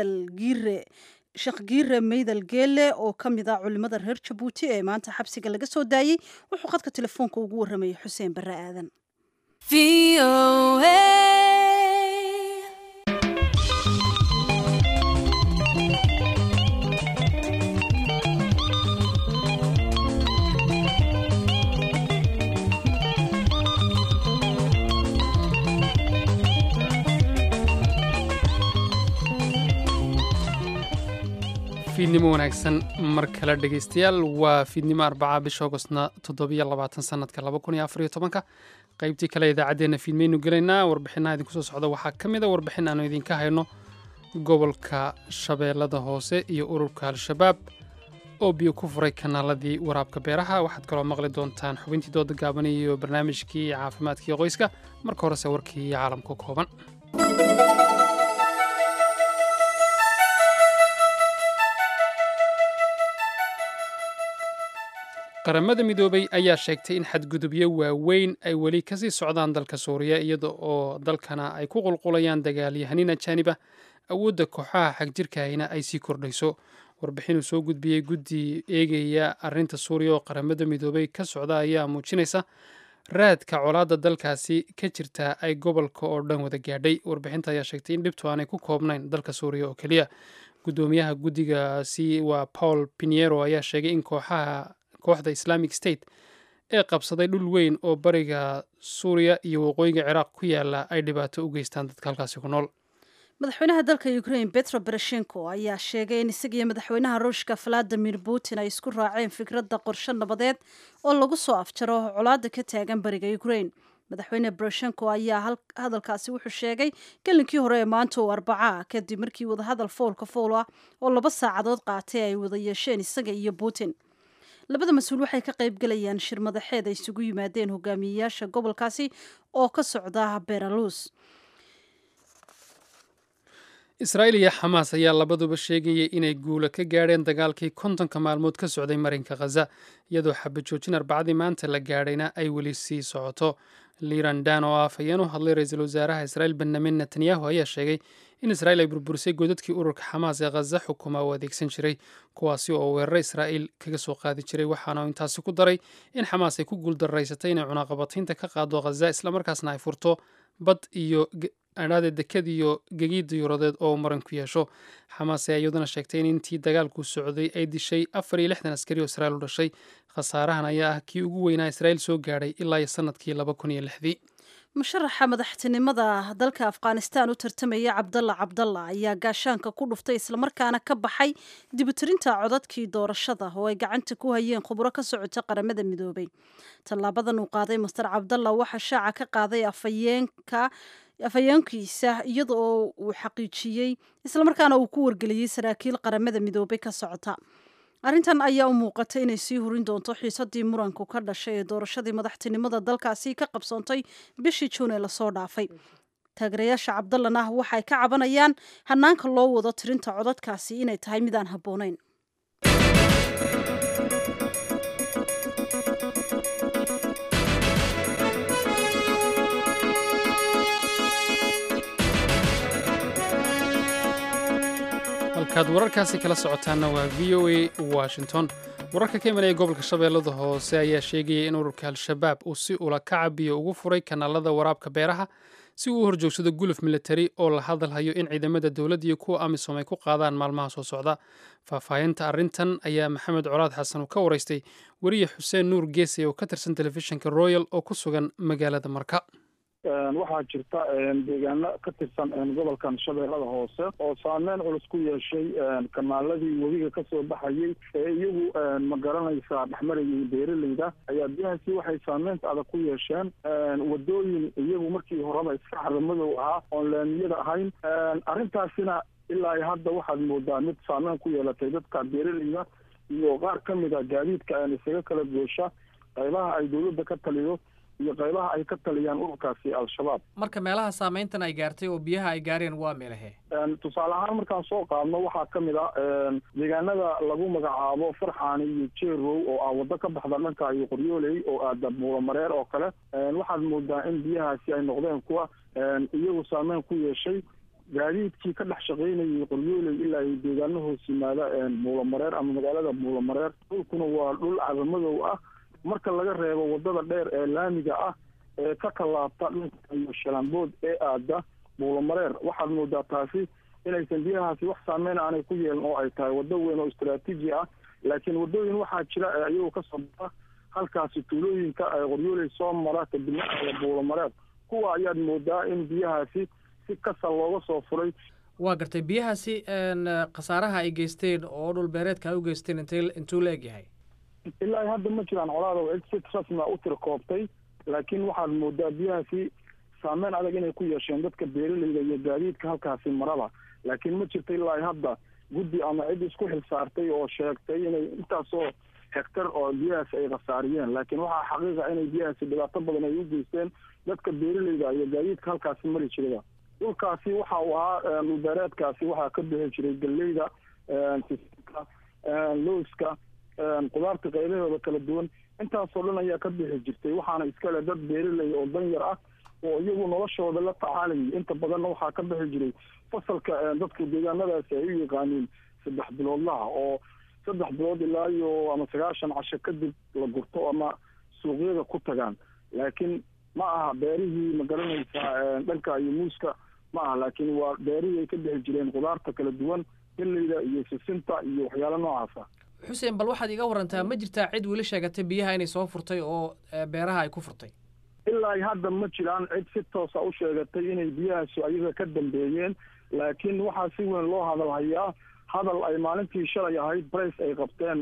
giire meydal geele oo ka mid ah culimada reer Jabuuti ee maanta xabsiga laga soo daayey. wuxuu khadka telefoonka ugu warramayay Xuseen Barre Aadan. fiidnimo wanaagsan mar kale dhegaystayaal waa fiidnimo 4 bisha Augustna 27 sanadka 2014 qaybtii kale idaacadeena fiidmaynu gelaynaa warbixinaha idinku soo socda waxaa ka mid ah warbixin aanu idinka hayno gobolka Shabeellada Hoose iyo ururka Al-Shabaab oo biyo ku furay kanaaladii waraabka beeraha waxaad kaloo maqli doontaan xubintii dooda gaaban iyo barnaamijkii caafimaadka qoyska marka hore warkii caalamka kooban qaramada midoobay ayaa sheegtay in xadgudubyo waaweyn ay weli ka sii socdaan dalka Suuriya iyada oo dalkana ay ku qulqulayaan dagaalyahanina jaaniba awoodda kooxaha xagjirkaayna ay sii kordhayso warbixinu soo gudbiyay guddi eegaya arrinta Suuriya oo qaramada midoobay ka socda ayaa muujinaysa raadka colaadda dalkaasi ka jirta ay gobolka oo dhan wada gaadhay warbixinta ayaa sheegtay in dhibtu aanay ku koobnayn dalka Suuriya oo kaliya gudoomiyaha guddigaasi waa Paul Pinheiro ayaa sheegay in kooxda Islamic State ee qabsaday dhul weyn oo bariga Suuriya iyo waqooyiga Ciraaq ku yaala ay dhibaato u geystaan dadka halkaasi ku nool madaxweynaha dalka Ukraine Petro Poroshenko ayaa sheegay in isaga iyo madaxweynaha Ruushka Vladimir Putin ay isku raaceen fikradda qorshe nabadeed oo lagu soo afjaro colaadda ka taagan bariga Ukraine madaxweyne Poroshenko ayaa hadalkaasi wuxuu sheegay galinkii hore ee maanta oo Arbaca kadib markii wadahadal foolka fool ah oo 2 saacadood qaatay ay wada yeesheen isaga iyo Putin labada mas'uul waxay ka qayb galayaan shir madaxeed ay isugu yimaadeen hogaamiyayaasha gobolkaasi oo ka socda Belarus Israa'iil iyo Xamaas ayaa labaduba sheegayay inay guulo ka gaadheen dagaalkii 50 maalmood ka socday marinka Gaza iyadoo xabad joojin Arbacadii maanta la gaadhayna ay weli sii socoto Liran Dan oo afayeen u hadlay ra'iisul wasaaraha Israa'iil Benjamin Netanyahu ayaa sheegay in Israa'iil ay burburisay godadkii ururka Xamaas ee Gaza xukuma u adeegsan jiray kuwaasi oo weerar Israa'iil kaga soo qaadi jiray waxaana intaasi ku daray in Xamaas ay ku guuldareysatay inay cunaqabataynta ka qaado Gaza isla markaasna ay furto bad iyo anaade dekad iyo gagiid yuradeed oo maran ku yeesho Xamaas ayaa iyaduna sheegtay in intii dagaalku socday ay dishay 64 askari oo Israa'iil u dhashay khasaarahan ayaa ah kii ugu weynaa Israa'iil soo gaadhay ilaa sanadkii 2006 musharaxa madaxtinimada dalka Afghanistan u tartamaya Cabdalla ayaa gaashaanka ku dhuftay isla markaana ka baxay dibutirinta codadkii doorashada oo ay gacanta ku hayeen khubaro ka socota qaramada midoobay talaabadan uu qaaday Mr Cabdalla waxa shaaca ka qaaday afayeenkiisa iyadoo uu xaqiijiyay isla markaana uu ku wargeliyay saraakiil qaramada midoobay ka socota arrintan ayaa u muuqatay inay sii hurin doonto xiisadii muranku ka dhashay ee doorashadii madaxtinimada dalkaasi ka qabsoontay bishii Juun ee lasoo dhaafay taageerayaasha Cabdallana waxay ka cabanayaan hanaanka loo wado tirinta codadkaasi inay tahay mid aan habboonayn halkaad wararkaasi kala socotaana waa VOA Washington wararka ka imanaya gobolka Shabeellada Hoose ayaa sheegaya in ururka Al-Shabaab uu si ula kacabiyo ugu furay kanaalada waraabka beeraha si uu horjoogsado guluf military oo la hadalhayo in ciidamada dawladda iyo kuwa AMISOM ay ku qaadaan maalmaha soo socda faahfaahinta arrintan ayaa Maxamed Colaad Xasan ka waraystay wariye Xuseen Nuur Geesay oo ka tirsan telefishinka Royal oo ku sugan magaalada Marka waxaa jirta deegaano ka tirsan gobolkan Shabeellada Hoose oo saameyn culus ku yeeshay kanaaladii webiga ka soo baxayay ee iyagu ma garanaysaa dhaxmarayay beeralayda ayaa biyahaasi waxay saameynta adag ku yeesheen wadooyin iyagu markii horeba iska xaramadow ahaa oon laamiyada ahayn arrintaasina ilaa hadda waxaad moodaa mid saameyn ku yeelatay dadka beeralayda iyo qaar ka mid a gaadiidka isaga kala goosha qaybaha ay dawladda ka taliyo iyo qaybaha ay ka taliyaan ururkaasi Al-Shabaab marka meelaha saameyntan ay gaartay oo biyaha ay gaareen waa meelahe tusaale ahaan markaan soo qaadno waxaa ka mid ah deegaanada lagu magacaabo Farxaan iyo Jeerow oo ah wada ka baxda dhanka iyo Qoryooley oo aada Buulo Mareer oo kale waxaad moodaa in biyahaasi ay noqdeen kuwa iyagu saameyn ku yeeshay gaadiidkii ka dhex shaqeynayay Qoryooley ilaa ay deegaano hoos yimaada Buulo Mareer ama magaalada Buulo Mareer dhulkuna waa dhul caramadow ah marka laga reebo wadada dheer ee laamiga ah ee ka kalaabta dhanka iyo Shalambood ee aada Buulo Mareer waxaad moodaa taasi inaysan biyahaasi wax saameyn aanay ku yeelan oo ay tahay wado weyn oo istiraatiiji ah laakiin wadooyin waxaa jira iyagu ka soo baxa halkaasi tuulooyinka ay Qoryooley soo mara kadibna Buulo Mareer kuwa ayaad moodaa in biyahaasi si kasal looga soo furay waa gartay biyahaasi khasaaraha ay geysteen oo dhul beereedka ay u geysteen intuu la egyahay ilaa hadda ma jiraan colaada oo cid si rasmi u tirkoobtay laakiin waxaad moodaa biyahaasi saameyn adag inay ku yeesheen dadka beeraleyda iyo gaadiidka halkaasi marada laakiin ma jirta ilaa hadda guddi ama cid isku xilsaartay oo sheegtay inay intaasoo hektar oo biyahaasi ay khasaariyeen laakiin waxaa xaqiiqa inay biyahaasi dhibaato badan ay u geysteen dadka beeraleyda iyo gaadiidka halkaasi mari jiraya dhulkaasi waxa uu ahaa dhulbeereedkaasi waxaa ka bixi jiray galleyda sisinka looska qudaarta qaybahooda kala duwan intaasoo dhan ayaa ka bixi jirtay waxaana iskale dad beeraley oo danyar ah oo iyagu noloshooda la tacaalayay inta badanna waxaa ka bixi jiray fasalka dadka deegaanadaasi ay u yaqaaniin 3 biloodlaha oo 3 bilood ilaa iyo ama 90 casho kadib la gurto ama suuqyada ku tagaan laakiin ma aha beerihii ma garanaysaa dhanka iyo muuska ma aha laakiin waa beerihii ay ka bixi jireen qudaarta kala duwan galleyda iyo sisinta iyo waxyaalo noocaasa xuseen bal waxaad iga warantaa ma jirtaa cid weli sheegatay biyaha inay soo furtay oo beeraha ay ku furtay ilaa hadda ma jiraan cid si toosa u sheegatay inay biyahaasi ayaga ka dambeeyeen laakiin waxaa si weyn loo hadalhayaa hadal ay maalintii shalay ahayd brace ay qabteen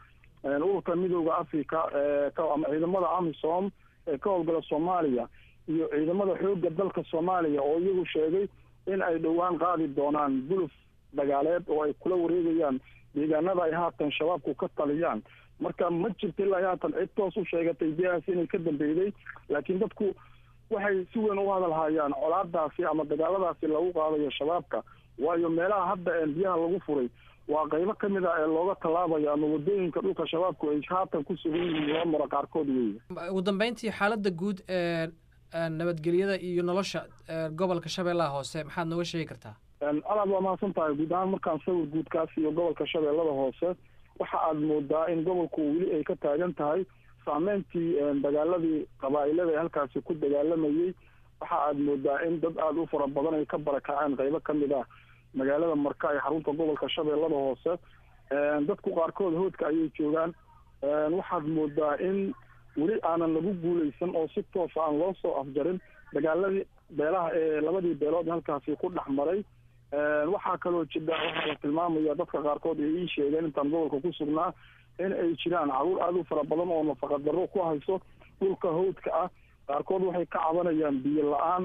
ururka midooda africa ama ciidamada amisom ee ka howlgala soomaaliya iyo ciidamada xoogga dalka soomaaliya oo iyagu sheegay in ay dhowaan qaadi doonaan guluf dagaaleed oo ay kula wareegayaan deegaanada ay haatan shabaabku ka taliyaan marka ma jirta ilaa haatan cid toos u sheegatay biyahaasi inay ka dambeyday laakiin dadku waxay si weyn u hadalhayaan colaadaasi ama dagaaladaasi lagu qaadayo shabaabka waayo meelaha hadda biyaha lagu furay waa qaybo ka mid ah ee looga tallaabayo ama wadooyinka dhulka shabaabku ay haatan ku sugan yihiin loo maro qaarkood weeye ugu dambeyntii xaaladda guud ee nabadgelyada iyo nolosha gobolka shabeellaha hoose maxaad nooga sheegi kartaa alaad waa mahadsan tahay guud ahaan markaan sawir guudkaas iyo gobolka shabeellada hoose waxa aad moodaa in gobolku weli ay ka taagan tahay saameyntii dagaaladii qabaa'ilada ee halkaasi ku dagaalamayey waxa aad moodaa in dad aada u fara badan ay ka barakaceen qaybo ka mid ah magaalada marka ee xarunta gobolka shabeellada hoose dadku qaarkood hoodka ayay joogaan waxaad moodaa in weli aanan lagu guuleysan oo si toosa aan loo soo afjarin dagaaladii beelaha ee labadii beelood halkaasi ku dhex maray waxaa kaloo jira waxaa la tilmaamaya dadka qaarkood ay ii sheegeen intaan gobolka ku sugnaa in ay jiraan caruur aada u fara badan oo nafaqa darro ku hayso dhulka hawdka ah qaarkood waxay ka cabanayaan biyo la-aan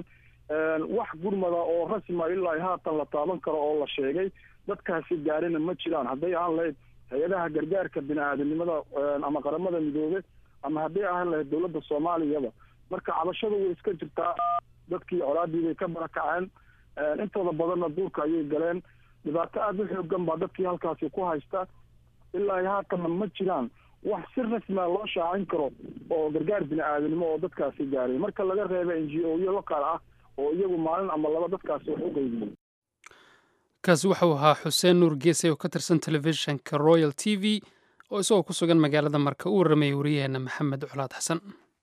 wax gurmada oo rasma ilaa haatan la taaban karo oo la sheegay dadkaasi gaarina ma jiraan hadday ahaan lahayd hay-adaha gargaarka bini-aadanimada ama qaramada midoobe ama hadday ahaan lahayd dowladda soomaaliyaba marka cabashadu way iska jirtaa dadkii colaadii bay ka barakaceen intooda badanna duurka ayay galeen dhibaato aada u xoogan baa dadkii halkaasi ku haysta ilaa haatanna ma jiraan wax si rasmia loo shaacin karo oo gargaar bini-aadanimo oo dadkaasi gaaray marka laga reeba NGO-yo lokaal ah oo iyagu maalin ama laba dadkaasi wax u qeybiyey kaasi wuxuu ahaa xuseen nuur geesay oo ka tirsan telefishinka royal t v oo isagoo ku sugan magaalada marka u warramayay wariyaheena maxamed colaad xasan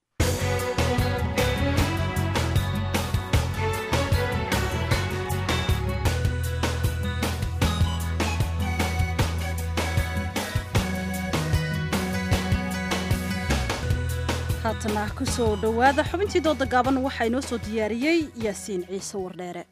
haatana ku soo dhowaada xubintii dooda gaaban waxaa inoo soo diyaariyey yaasiin ciise wardheere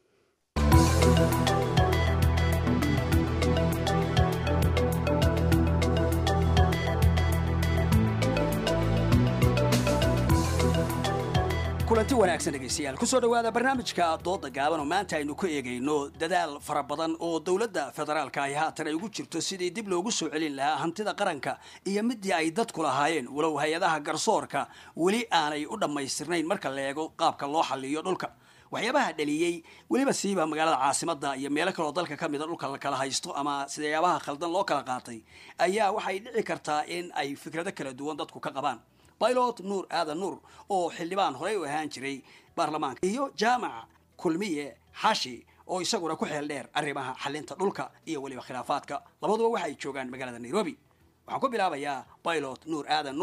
kulanti wanaagsan dhegaystayaal kusoo dhowaada barnaamijka dooda gaaban oo maanta aynu ku eegayno dadaal fara badan oo dowladda federaalka ay haatan ay ugu jirto sidii dib loogu soo celin lahaa hantida qaranka iyo midii ay dadku lahaayeen walow hay-adaha garsoorka weli aanay u dhammaystirnayn marka la eego qaabka loo xalliyo dhulka waxyaabaha dhaliyey weliba siiba magaalada caasimadda iyo meelo kaloo dalka ka mida dhulka la kala haysto ama sidayaabaha khaldan loo kala qaatay ayaa waxay dhici kartaa in ay fikrado kala duwan dadku ka qabaan baylot nuur aadan nuur oo xildhibaan horey u ahaan jiray baarlamaanka iyo jaamac kulmiye xashi oo isaguna ku xeel dheer arrimaha xalinta dhulka iyo weliba khilaafaadka labaduba waxay joogaan magaalada nairobi waxaan ku bilaabayaa baylot nuur aadan nuur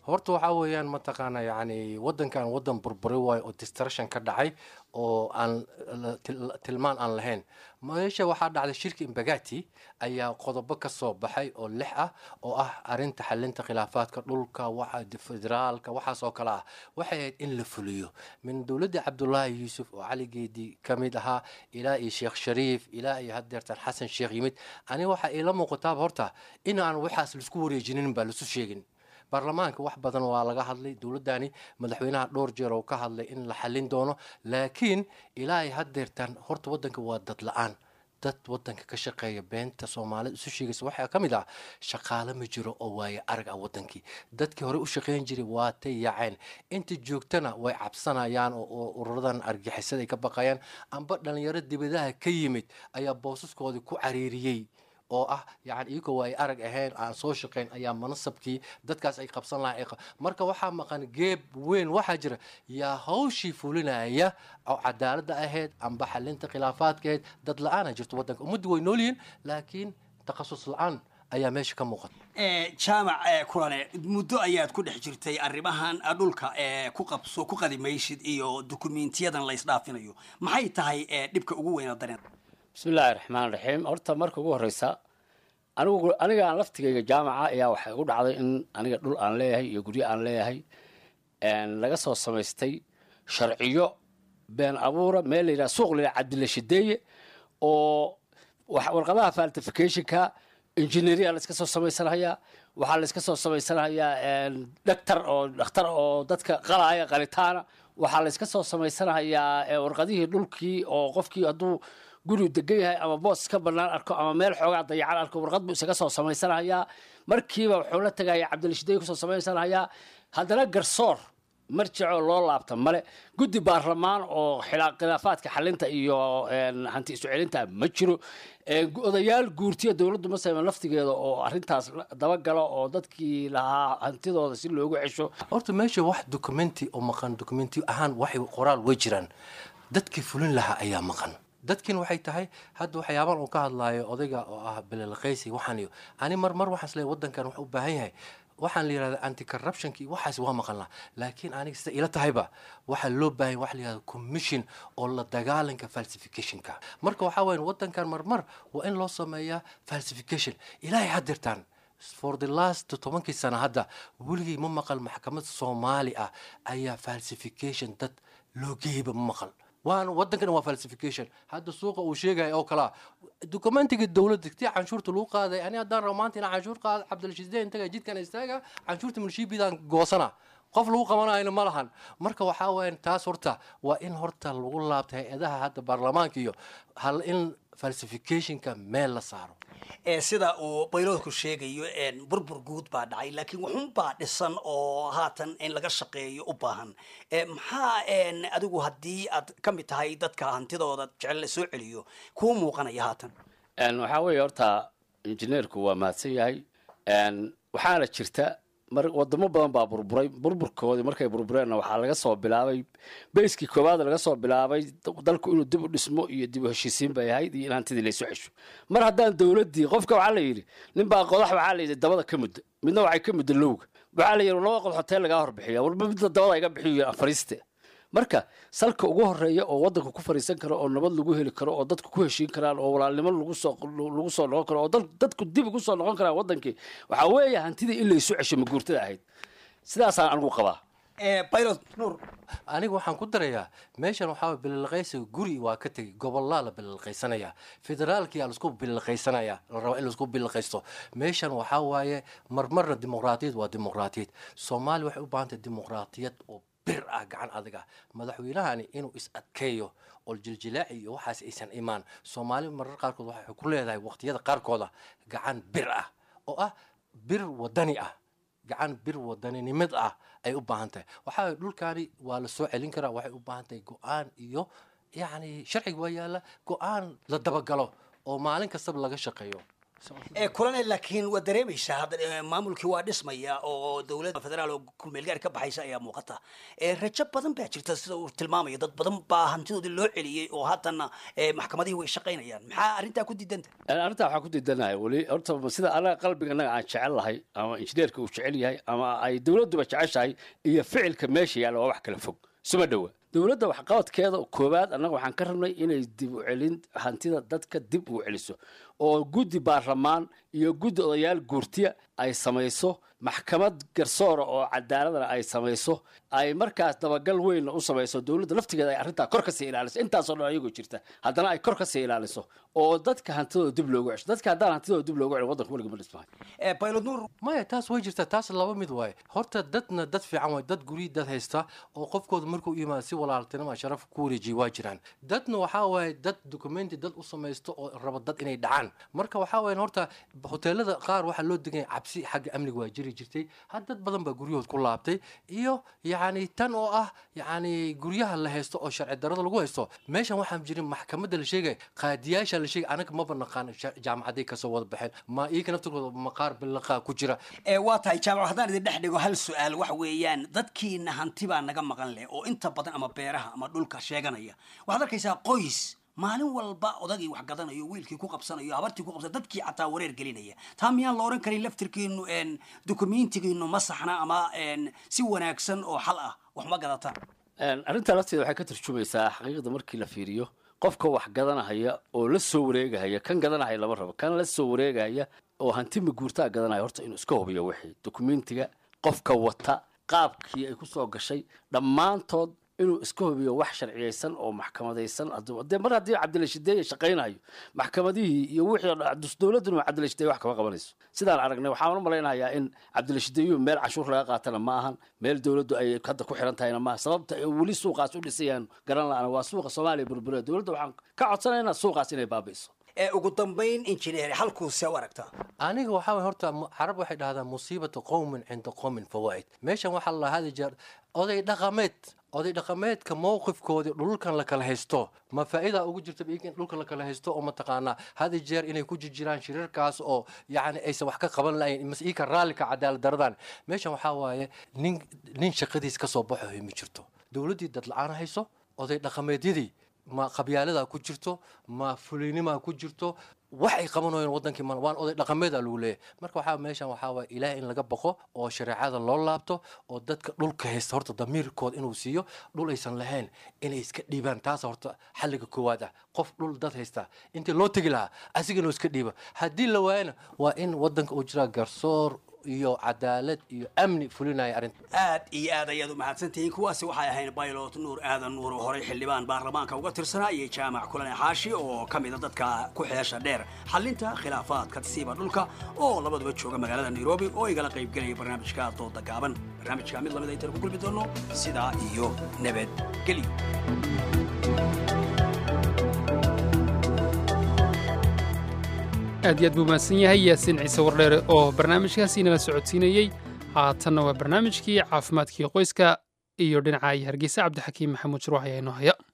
horta waxaa weeyaan mataqaana yani wadankan wadan burburi waayo oo destruction ka dhacay oo aan tilmaan aan lahayn. meesha waxaa dhacday shirki Imbagati ayaa qodobo ka soo baxay oo 6 ah oo ah arinta xalinta khilaafaadka dhulka waxa federaalka waxaas oo kale ah waxay ahayd in la fuliyo min dowladda Cabdullaahi Yuusuf oo Cali Geedi kamid ahaa ilaa iyo Sheekh Shariif ilaa iyo hadeertan Xasan Sheekh yimid ani waxa ila muuqataa horta in aan waxaas la isku wareejinin baa la soo sheegin. baarlamaanka wax badan waa laga hadlay dowladani madaxweynaha dhowr jeer oo ka hadlay in la xalin doono laakiin ilaahay hadeertan horta wadanka waa dad la'aan dad wadanka ka shaqeeya beenta Soomaalida isu sheegaysa waxa kamid ah shaqaale ma jiro oo waaya arag ah wadankii dadkii hore u shaqeyn jiray waa tayaceen inta joogtana way cabsanayaan oo ururadan argixisada ay ka baqayaan amba dhalinyaro dibadaha ka yimid ayaa boosaskoodii ku cariiriyay oo ah yani iyagoo ay arag ahayn aan soo shaqeyn ayaa manasabkii dadkaas ay qabsan lahaayeen marka waxaa maqan geeb weyn waxaa jira yaa hawshii fulinaya oo cadaaladda ahayd amba xalinta khilaafaadkeed dad la'aan jirto wadanka ummaddu way noolyihiin laakiin takhasus la'aan ayaa meesha ka muuqata. jaamac kulane muddo ayaad ku dhex jirtay arrimahan dhulka ku qadimaysid iyo dukumiintiyadan la isdhaafinayo maxay tahay dhibka ugu weyn dareen bismillaahi raxmaani raxiim horta marka ugu horeysa aniga aan laftigayga jaamaca ayaa waxay ugu dhacday in aniga dhul aan leeyahay iyo guryo aan leeyahay laga soo samaystay sharciyo been abuura meel la yidhaha suuq la yidhaha Cabdilla Shideeye oo warqadaha falsificationka engineering la iska soo samaysanayaa waxaa la iska soo samaysanayaa dhakhtar oo dadka qalaya qalitaana waxaa la iska soo samaysanayaa warqadihii dhulkii oo qofkii hadduu guri degan yahay ama boos ka banaan arko ama meel xoogaa dayacan arko warqad buu isaga soo samaysanayaa markiiba wuxuu la tagayaa Cabdilla Shideeye ku soo samaysanayaa haddana garsoor marjicoo loo laabta male guddi baarlamaan oo khilaafaadka xalinta iyo hanti isu celinta ma jiro odayaal guurtiya dowladdu ma sameeyaan laftigeeda oo arintaas daba galo oo dadkii lahaa hantidooda si loogu cesho horta meesha wax documenti oo maqan documenti ahaan waxay qoraal way jiraan dadkii fulin lahaa ayaa maqan dadkin waxay tahay hadda waxyaaban uu ka hadlaayo odayga oo ah bililqaysi waxaan iyo ani mar waxaan isleeyahay wadankan wuxuu u baahan yahay waxaan la yiraahdaa anti corruptionki waxaas waa maqalna laakiin aniga sida ila tahayba waxa loo baahan wax la yiraahdo commission oo la dagaalanka falsificationka marka waxa weyn wadankan mar waa in loo sameeyaa falsification ilaahay hadirtaan for the last 10 sano hadda wuligi ma maqal maxkamad Soomaali ah ayaa falsification dad loo geeyba ma maqal waan wadankan waa falsification hadda suuqa uu sheegay oo kala documentiga dawladda tii canshuurta loo qaaday ani hadaan romaantina canshuur qaad Cabdilla Shideeye inta jidkan istaaga canshuurta milshiibidan goosana qof lagu qabanayna ma lahan marka waxa weyn taas horta waa in horta lagu laabtay hay'adaha hadda baarlamaanka iyo hal in falsificationka meel la saaro sida uu bayloodku sheegayo burbur guud baa dhacay laakiin wuxuun baa dhisan oo haatan in laga shaqeeyo u baahan maxaa adigu haddii aad ka mid tahay dadka hantidooda jecel la soo celiyo kuu muuqanaya haatan waxaa weeye horta injineerku waa mahadsan yahay waxaana jirta wadamo badan baa burburkoodii markay burbureenna waxaa laga soo bilaabay bayskii koowaad laga soo bilaabay dalku inuu dib u dhismo iyo dib u heshiisiin bay ahayd iyo in hantidii laysoo cesho mar haddaan dowladdii qofka waxaa la yidhi ninbaa qodax waxaa la yidhi dabada ka muddo midna waxay ka muddo lowga waxaa la yidhi laba qod hoteel lagaa horbixiya walba midna dabada iga bixiyo afariiste marka salka ugu horeeya oo wadanka ku fariisan karo oo nabad lagu heli karo oo dadku ku heshiin karaan oo walaalnimo lagu soo noqon karo oo dadku dib ugu soo noqon karaan wadankii waxa weeye hantidii in la isu cesho maguurtada ahayd sidaasaan anigu qabaa pilot nur aniga waxaan ku darayaa meeshan waxaa bililqaysiga guri waa ka tagay gobolada la bililqaysanaya federaalkii la isku bililqaysanaya la rabo in la isku bililqaysto meeshan waxaa waaye marmarna dimuqraadiyad waa dimuqraadiyad Soomaaliya waxay u baahan tahay dimuqraadiyad oo bir ah gacan adiga madaxweynahani inuu is adkeeyo oo jiljilaaci iyo waxaas aysan imaan Soomaali marar qaarkood waxay ku leedahay waqtiyada qaarkooda gacan bir ah oo ah bir wadani ah gacan bir wadaninimad ah ay u baahan tahay waxa dhulkaani waa la soo celin karaa waxay u baahan tahay go'aan iyo yani sharciga waa yaala go'aan la dabagalo oo maalin kasta laga shaqeeyo kulane laakiin waa dareemaysaa hadda maamulkii waa dhismaya oo dowladda federaal oo kulmeelgaar ka baxaysa ayaa muuqata rajo badan baa jirta sida uu tilmaamayo dad badan baa hantidoodii loo celiyey oo haddana maxkamadihii way shaqaynayaan maxaa arrintaa ku diidanta arrintaa waxaa ku diidanahay weli horta sida anaga qalbiga anaga aan jecel lahay ama injineerka uu jecel yahay ama ay dowladduba jeceshahay iyo ficilka meesha yaalla waa wax kala fog suma dhowa dowladda waxqabadkeeda koowaad annaga waxaan ka rabnay inay dib u celin hantida dadka dib u celiso oo guddi baarlamaan iyo guddi odayaal guurtiya ay samayso maxkamad garsoora oo cadaaladana ay samayso ay markaas dabagal weyn u samayso dowladda laftigeeda ay arrintaa kor ka sii ilaaliso intaasoo dhan ayagoo jirta haddana ay kor ka sii ilaaliso oo dadka hantidooda dib loogu cesho dadka haddaan hantidooda dib loogu celin waddanka weliga ma dhismahay baylod nuur maya taas way jirtaa taas laba mid waaye horta dadna dad fiican waay dad guryi dad haysta oo qofkooda markuu yimaado si walaaltinima sharaf ku wareejiya waa jiraan dadna waxaa waaye dad documenti dad u samaysto oo raba dad inay dhacaan marka waxaa waaye horta hoteelada qaar waxaa loo deganya cabsi xagga amniga waa jiri jirtay had dad badan baa guryahood ku laabtay iyo yacni tan oo ah yacni guryaha la haysto oo sharci darrada lagu haysto meeshan waxaan jirin maxkamadda la sheegay qaadiyaasha la sheegay anaga maba naqaan jaamacaday kasoo wada baxeen ma iyaga naftirkooda maqaar bilaqaa ku jira waa tahay jaamac haddaan idin dhex dhigo hal su-aal waxa weeyaan dadkiina hanti baa naga maqan leh oo inta badan ama beeraha ama dhulka sheeganaya waxaad arkaysaa qoys maalin walba odagii wax gadanayo wiilkii ku qabsanayo habartii ku qabsanayo dadkii xataa wareer gelinaya taa miyaan la oran karin laftirkiinu dokumentigiinu ma saxna ama si wanaagsan oo xal ah wax ma gadataan arrintaa lafteeda waxay ka tarjumaysaa xaqiiqda markii la fiiriyo qofka wax gadanahaya oo la soo wareegahaya kan gadanahaya lama rabo kan la soo wareegahaya oo hanti maguurtaa gadanaya horta inuu iska hubiyo wixii dokumentiga qofka wata qaabkii ay ku soo gashay dhammaantood inuu iska hubiyo wax sharciyeysan oo maxkamadaysan dee mar haddii cabdilashideeye shaqaynayo maxkamadihii iyo wixii dowladduna cabdilashideeye wax kama qabanayso sidaan aragnay waxaan u malaynayaa in cabdilashideeyuhu meel cashuur laga qaatana ma ahan meel dowladdu ay hadda ku xiran tahayna maaha sababta ay weli suuqaas u dhisayaan garan la-ana waa suuqa soomaaliya burbure dowladda waxaan ka codsanaynaa suuqaas inay baabi'iso ugu dambayn injineer halkuuse u aragtaa aniga waxaa way horta carab waxay dhahdaan musiibatu qowmin cinda qowmin fawaa'id meeshan waxaa la hadi jeer oday dhaqameedka mowqifkoodii dhulkan la kala haysto ma faa'iida ugu jirta in dhulkan la kala haysto oo mataqaanaa hadi jeer inay ku jirjiraan shirarkaas oo yacni aysan wax ka qaban lahayn mas iika raallika cadaalad daradan meeshan waxaa waaye nin shaqadiis ka soo baxo ma jirto dowladdii dad la-aan hayso oday dhaqameedyadii ma qabyaalada ku jirto ma fuliynima ku jirto wax ay qabanayeen wadankii waan oday dhaqameed lagu leeyahay marka waxaa meeshan waxaa waa ilaahay in laga baqo oo shareecada loo laabto oo dadka dhulka haysta horta damiirkooda inuu siiyo dhul aysan lahayn inay iska dhiibaan taas horta xalliga koowaad ah qof dhul dad haysta intii loo tegi lahaa asiga inuu iska dhiibo haddii la waayana waa in wadanka uu jiraa garsoor iyo cadaalad iyo amni fulinaya arrinta aad iyo aad ayaad u mahadsantihiin kuwaasi waxay ahayn baylot nuur aadan nuur oo horey xildhibaan baarlamaanka uga tirsanaa iyo jaamac kulane xaashi oo ka mid a dadka ku xeesha dheer xallinta khilaafaadka siiba dhulka oo labaduba jooga magaalada nairobi oo igala qaybgelaya barnaamijka dooda gaaban barnaamijka mid lamid aytaan ku kulmi doono sidaa iyo nabadgelyo aad iyo aad buu mahadsan yahay yaasiin ciise wardheere oo barnaamijkaasi inala socodsiinayey haatanna waa barnaamijkii caafimaadkii qoyska iyo dhinaca iyo hargeysa cabdixakiim maxamuud shirwax ayaa inoo haya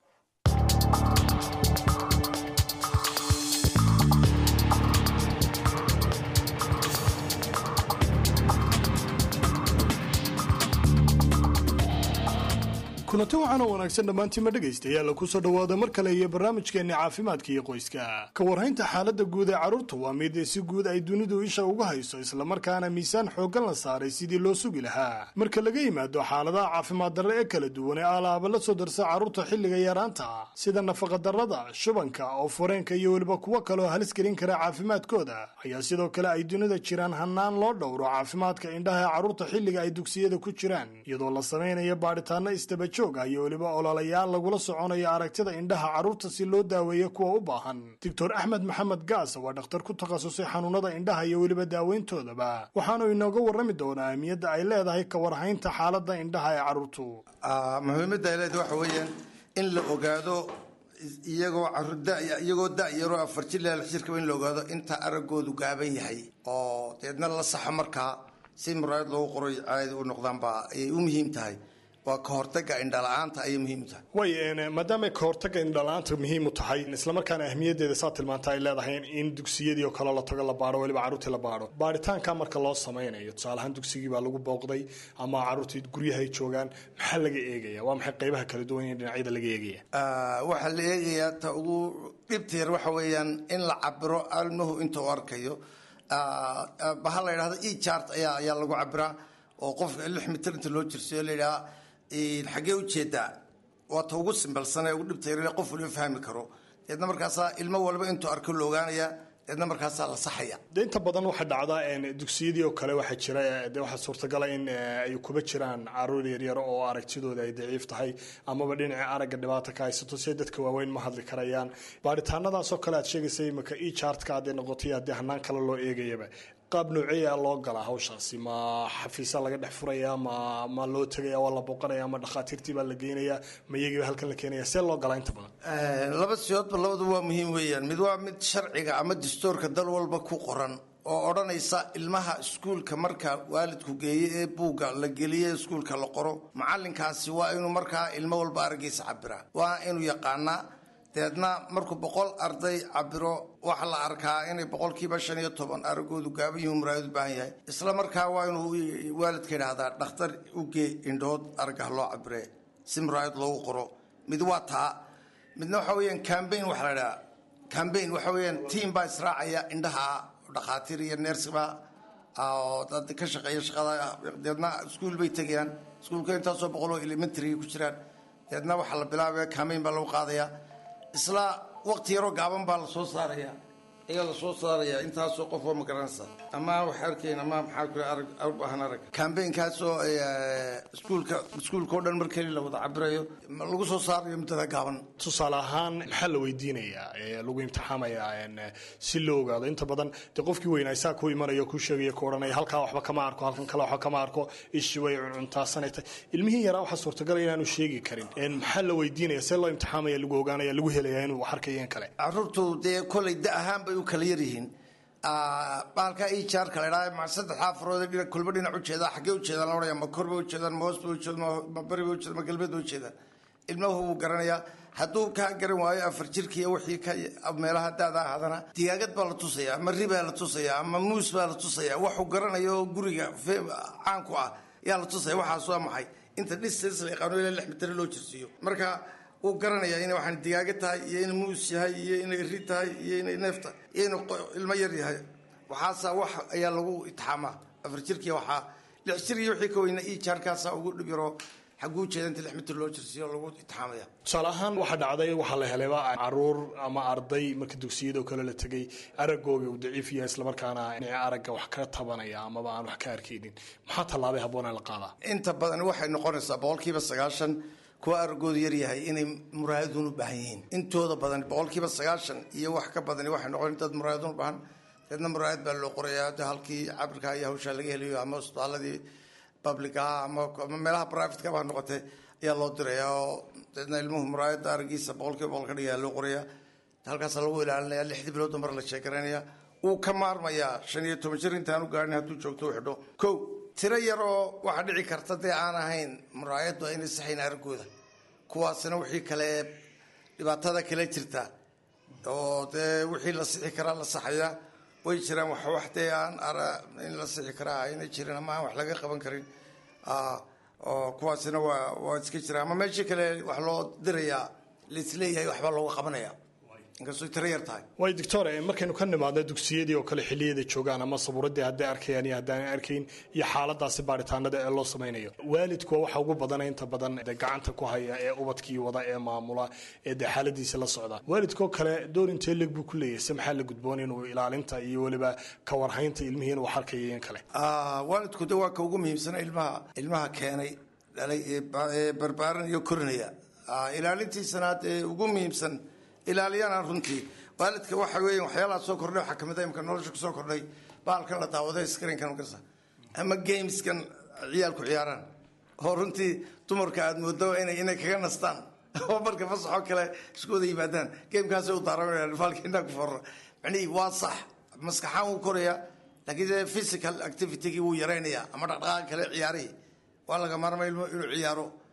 kulanti waxaana wanaagsan dhammaantiima dhegaystayaal ku soo dhowaada mar kale iyo barnaamijkeenni caafimaadka iyo qoyska ka warhaynta xaaladda guud ee carruurta waa mid si guud ay dunidu isha uga hayso islamarkaana miisaan xooggan la saaray sidii loo sugi lahaa marka laga yimaado xaaladaha caafimaad darre ee kala duwan ee alaaba la soo darsa carruurta xilliga yaraanta sida nafaqadarrada shubanka oo fureenka iyo weliba kuwo kaleoo halis gelin kara caafimaadkooda ayaa sidoo kale ay dunida jiraan hannaan loo dhowro caafimaadka indhaha ee carruurta xilliga ay dugsiyada ku jiraan iyadoo la samaynayo baadhitaanno isdaba iyo weliba ololayaal lagula soconayo aragtida indhaha carruurta si loo daaweeyo kuwa u baahan doctor axmed maxamed gaas waa dhakhtar ku takhasusay xanuunada indhaha iyo weliba daaweyntoodaba waxaanu inooga warrami doonaa ahmiyadda ay leedahay ka warhaynta xaaladda indhaha ee carruurtu muhiimadda ay leedahay waxa weeyaan in la ogaado iyagoo da-yaroo 4 jir ilaa 6 jirkaba in la ogaado inta araggoodu gaaban yahay oo deedna la saxo markaa si muraayad loogu qoray caadi u noqdaanba ayay u muhiim tahay waa ka hortagga indhala-aanta ayay muhiim u tahay way maadaama ka hortagga indhala-aanta muhiim u tahay islamarkaana ahmiyaddeeda saa tilmaanta ay leedahay in dugsiyadii oo kale la tago la baadho weliba carruurtii la baadho baaritaanka marka loo samaynayo tusaale ahaan dugsigii baa lagu booqday ama carruurtii guryaha ay joogaan maxaa laga eegaya waa maxay qaybaha kala duwan iyo dhinacyada laga eegaya waxaa la eegayaa ta ugu dhibteer waxa weeyaan in la cabiro ilmuhu inta u arkayo baha la yidhahdo e-chart ayaa lagu cabiraa oo qofka 6 mitir inta loo jirsiyo la yidhaha xaggee ujeedaa waa ta ugu simbalsanee ugu dhibtayre qof waliba fahmi karo deedna markaasaa ilmo walba intuu arko la ogaanaya deedna markaasaa la saxaya de inta badan waxaa dhacdaa dugsiyadii oo kale waxaa jira de waxaa suurtagala in ay kuba jiraan caruur yaryar oo aragtidooda ay daciif tahay amaba dhinaca aragga dhibaata ka haysato si dadka waaweyn ma hadli karayaan baaritaanadaasoo kale aad sheegaysay imaka e-chartka hadday noqotay haddii hanaan kale loo eegayaba qaab nooceeya loo galaa hawshaasi ma xafiisa laga dhex furaya ma loo tegaya waa la booqanaya ma dhakhaatiirtii baa la geynaya ma iyagiiba halkan la keenaya see loo galaa inta badan laba siyoodba labadu waa muhiim weeyaan mid waa mid sharciga ama dastuurka dal walba ku qoran oo odhanaysa ilmaha iskuulka marka waalidku geeye ee buugga la geliye iskuulka la qoro macalinkaasi waa inuu markaa ilmo walba araggiisa cabiraa waa inuu yaqaanaa deedna markuu 100 arday cabiro waxa la arkaa inay 15% aragoodu gaaban yihiin muraayad u baahan yahay isla markaa waa inuu waalidka yiraahdaa dhakhtar u gee indhood aragga loo cabire si muraayad loogu qoro mid waa taa midna waxa weeyaan campaign waxa la yiraahdaa campaign waxa weeyaan team baa israacaya indhaha dhakhaatiir iyo neersiba oo dad ka shaqeeya shaqada deedna iskuul bay tagayaan iskuulka intaasoo 100 elementary ku jiraan deedna waxa la bilaabaya campaign baa lagu qaadayaa isla waqti yaro gaaban baa la soo saaraya intaasoo qof oo ma garanaysa ama waxa arkeen ama maxaa ku arag campaignkaasoo iskuulka oo dhan markii la wada cabirayo lagu soo saarayo muddada gaaban tusaale ahaan maxaa la weydiinayaa lagu imtixaamayaa si loo ogaado inta badan dee qofkii weynaa isaa ku imanayo ku sheegaya ku odhanaya halkaa waxba kama arko halkan kale waxba kama arko ishi way cuntaasanaytay ilmihii yaraa waxaa suurtagalaya inaanu sheegi karin maxaa la weydiinaya see loo imtixaamaya lagu ogaanaya lagu helaya inuu wax arkayo in kale carruurtu dee kolay da ahaan bay u kala yar yihiin baalka e-chartka la yidhaha ma 3 xaafarood kulba dhinac u jeedaa xaggee u jeedaan la odhanaya ma korba u jeedaan ma hoosba u jeedaan ma bariba u jeedaan ma galbeed u jeedaan ilmuhu wuu garanayaa hadduu kaa garan waayo 4 jirkii wixii ka meelaha daada ahaadana digaagad baa la tusayaa ama ribaa la tusayaa ama muus baa la tusayaa waxuu garanayo guriga caanku ah yaa la tusaya waxaas waa maxay inta distance la yaqaano ilaa 6 mitir loo jirsiiyo marka uu garanayaa inay waxaan digaaga tahay iyo inay muus yahay iyo inay ri tahay iyo inay neefta iyo inuu ilmo yar yahay waxaasa wax ayaa lagu itixaamaa 4 jirkii waxaa 6 jir iyo wixii ka weyna e-charkaasa ugu dhib yaro xaguu jeedanta 6 mitir loo jirsiyo lagu itixaamaya tusaale ahaan waxaa dhacday waxaa la helayba caruur ama arday marka dugsiyada oo kale la tegay araggooga uu daciif yahay islamarkaana inay aragga wax ka tabanaya amaba aan wax ka arkaynin maxaa tallaabay habboonaa la qaadaa inta badan waxay noqonaysaa 90% kuwa aragoodu yar yahay inay muraayadun u baahan yihiin intooda badan 90% iyo wax ka badan waxay noqon dad muraayadun u baahan dadna muraayad baa loo qorayaa halkii cabirka iyo hawsha laga helayo ama isbitaaladii publica ama meelaha private ka baa noqotay ayaa loo dirayaa oo dadna ilmuhu muraayada araggiisa 100% ka dhigaa loo qorayaa halkaas lagu ilaalinayaa 6 bilood mar la sheekaraynaya uu ka maarmayaa 15 jir intaan u gaarin hadduu joogto u xidho kow tiro yar oo waxa dhici karta dee aan ahayn muraayadu inay saxayn aragooda kuwaasna wixii kale dhibaatada kale jirta oo dee wixii la sixi karaa la saxaya way jiraan wax dee aan in la sixi karaa inay jiraan ama wax laga qaban karin oo kuwaasna waa iska jiraan ama meeshii kale wax loo dirayaa laisleeyahay waxba looga qabanaya inkastoo tiro yar tahay way doctor markaynu ka nimaadno dugsiyadii oo kale xilliyada joogaan ama sabuuradii hadday arkayaan iyo haddaan arkayn iyo xaaladaasi baaritaanada ee loo samaynayo waalidku waxa ugu badan inta badan gacanta ku haya ee ubadkii wada ee maamula ee de xaaladiisa la socda waalidkoo kale door intee leeg buu ku leeyahay se maxaa la gudboon inuu ilaalinta iyo weliba ka warhaynta ilmihii inuu arkayeen kale waalidku de waa ka ugu muhiimsana ilmaha keenay dhalay ee barbaaran iyo korinaya ilaalintiisana ee ugu muhiimsan ilaaliyana runtii waalidka waxa weeyaan waxyaalaha soo kordhay waxa kamid ah imka nolosha ku soo kordhay baalkan la daawaday screen-kan markaas ama gameskan ciyaalku ciyaaraan oo runtii dumarka aad moodo inay kaga nastaan oo marka fasaxo kale isku wada yimaadaan gamekaas u daaranayaan falka inta ku foro macni waa sax maskaxan uu koraya laakiin physical activity uu yareynaya ama dhaqdhaqaaq kale ciyaari waa laga maarmay inuu ciyaaro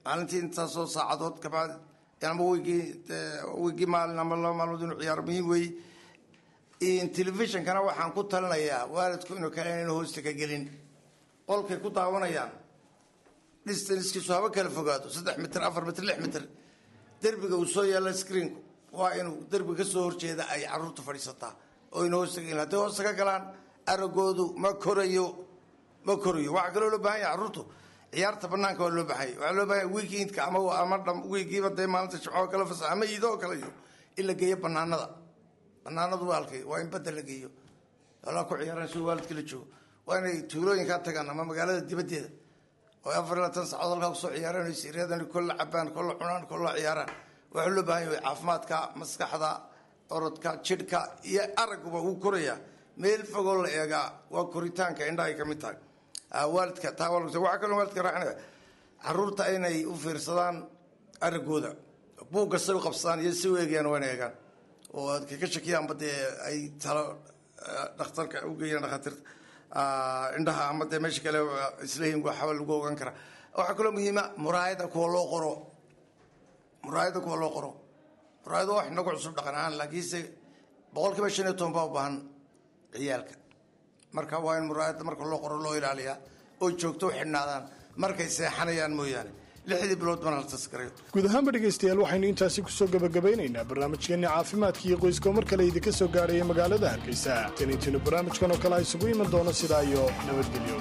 maalintii intaasoo saacadood kabacdi ama weygii maalin ama 2 maalmood inuu ciyaaro muhiim weeye telefishinkana waxaan ku talinayaa waalidku inuu kale inuu hoosta ka gelin qolkay ku daawanayaan distancekiisu haba kala fogaado 3 mitir 4 mitir 6 mitir derbiga uu soo yaala screenku waa inuu derbiga ka soo horjeeda ay caruurtu fadhiisataa oo inuu hoosta gelin haddii hoosta ka galaan aragoodu ma korayo waxaa kaloo loo baahan yahay caruurtu ciyaarta banaanka waa loo baahan yahay waxaa loo baahan yahay weekendka ama weekiiba dee maalinta jimco kala fasax ama iidoo kale iyo in la geeyo banaanadu waa halkay waa in badda la geeyo walaa ku ciyaaraan si waalidka la joogo waa inay tuulooyinkaa tagaan ama magaalada dibaddeeda oo 24 saacadood halkaa kusoo ciyaaraan oo siriyadan kolla cabaan kolla cunaan kolla ciyaaraan waxaa loo baahan yahay caafimaadka maskaxda orodka jidhka iyo araguba uu koraya meel fogoo la eegaa waa koritaanka indhaha ay ka mid tahay waalidka taa waxaa kaloo waalidka raaxinaya caruurta inay u fiirsadaan aragooda buugga say u qabsadaan iyo si u eegayaan waa inay eegaan oo aad ka shakiyaanba dee ay talo dhakhtarka u geeyaan dhakhaatiirta indhaha ama dee meesha kale isleeyihin waxba lagu ogaan karaa waxaa kaloo muhiima muraayada kuwa loo qoro muraayada wax nagu cusub dhaqan ahaan laakiinse 15% baa u baahan ciyaalka marka waa in muraayada marka loo qoro loo ilaaliyaa oo joogto u xidhnaadaan markay seexanayaan mooyaane 6 bilood baan la taskarayo guud ahaanba dhegaystayaal waxaynu intaasi kusoo gabagabaynaynaa barnaamijkeenni caafimaadka iyo qoyska mar kale idinka soo gaaraya magaalada hargeysa taniintinu barnaamijkan oo kale isugu iman doono sidaa iyo nabadgelyo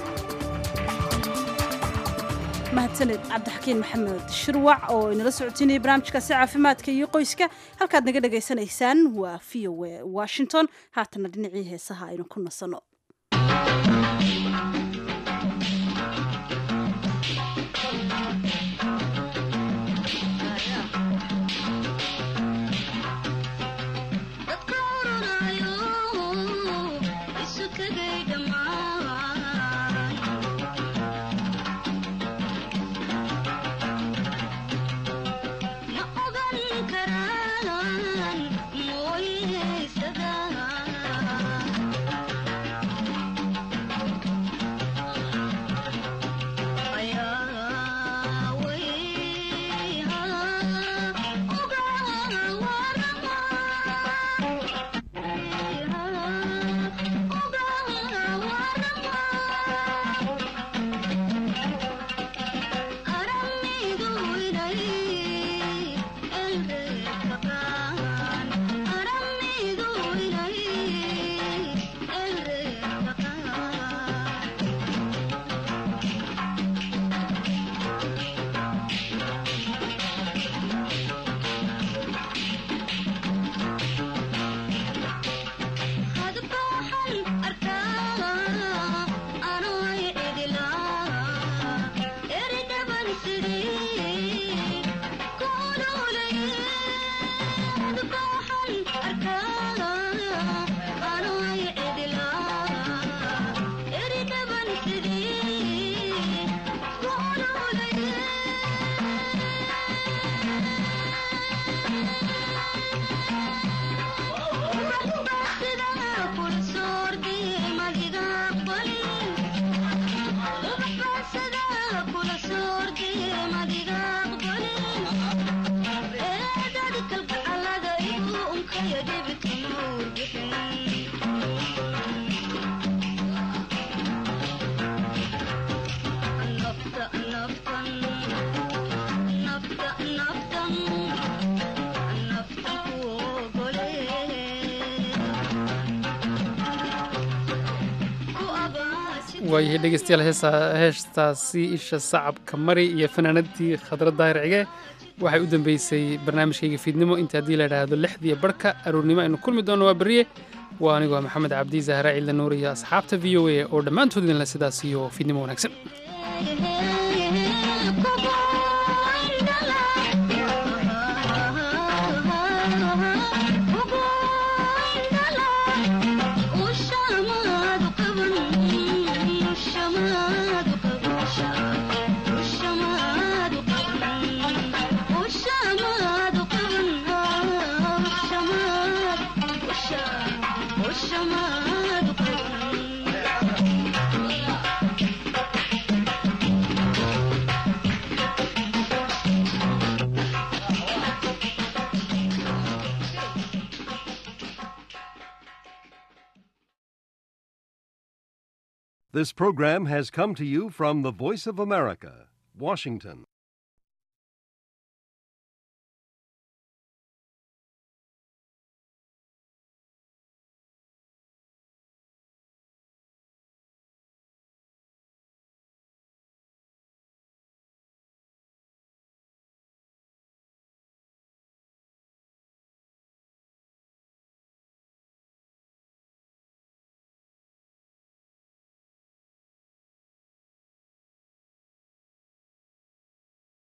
mahadsaned cabdixakiin maxamed shirwac oo inala socotinayay barnaamijkaasi caafimaadka iyo qoyska halkaad naga dhagaysanaysaan waa VOA Washington haatana dhinacii heesaha aynu ku nasano waayahay dhegeystayaal heestaasi isha sacabka mari iyo fanaanadii khadra daahir cige waxay u dambeysay barnaamijkayga fiidnimo inta haddii la idhaahdo 6 barka aroornimo aynu kulmi doonno waa beriye waa anigoo maxamed cabdi zahra ciidla nuur iyo asxaabta v o a oo dhammaantood idinle sidaas iyo fiidnimo wanaagsan Shama This program has come to you from the Voice of America, Washington.